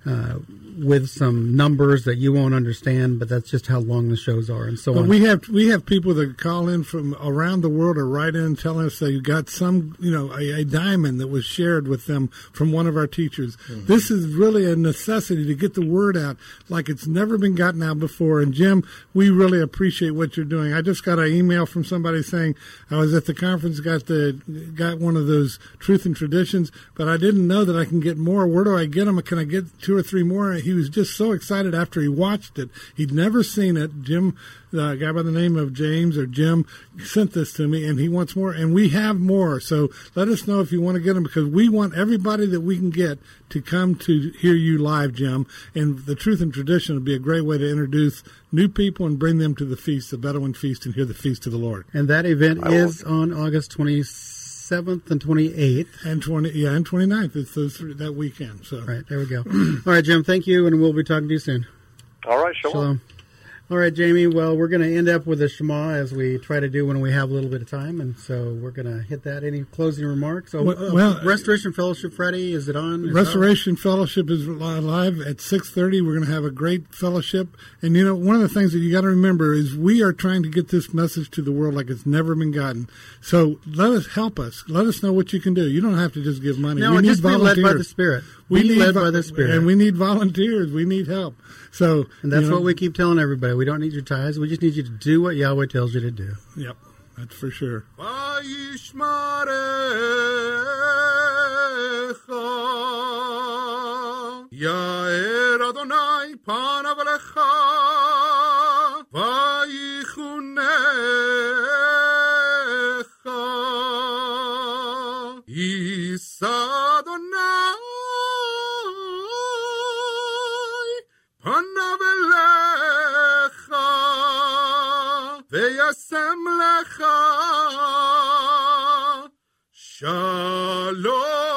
with some numbers that you won't understand, but that's just how long the shows are and so on. But we have people that call in from around the world or write in telling us they got some, a diamond that was shared with them from one of our teachers. Mm-hmm. This is really a necessity to get the word out like it's never been gotten out before. And Jim, we really appreciate what you're doing. I just got an email from somebody saying I was at the conference, got one of those Truth and Traditions, but I didn't know that I can get more. Where do I get them? Can I get 2 or 3 more? He was just so excited after he watched it. He'd never seen it. Jim, a guy by the name of James or Jim, sent this to me, and he wants more. And we have more. So let us know if you want to get them, because we want everybody that we can get to come to hear you live, Jim. And the Truth and Tradition would be a great way to introduce new people and bring them to the feast, the Bedouin Feast, and hear the Feast of the Lord. And that event is on August 27th and 28th. And 29th. It's that weekend. So. Right, there we go. All right, Jim, thank you, and we'll be talking to you soon. All right, shalom. All right, Jamie, well, we're going to end up with a Shema, as we try to do when we have a little bit of time, and so we're going to hit that. Any closing remarks? Restoration Fellowship Friday, is it on? Restoration Fellowship is live at 6:30. We're going to have a great fellowship. And, one of the things that you got to remember is we are trying to get this message to the world like it's never been gotten. So help us. Let us know what you can do. You don't have to just give money. No, just be led by the Spirit. We need led by the Spirit. And we need volunteers. We need help. And that's what we keep telling everybody. We don't need your tithes. We just need you to do what Yahweh tells you to do. Yep, that's for sure. Ya'er Adonai panav alecha vayichunecha Yisa Adonai panav elecha veyasem lecha Shalom.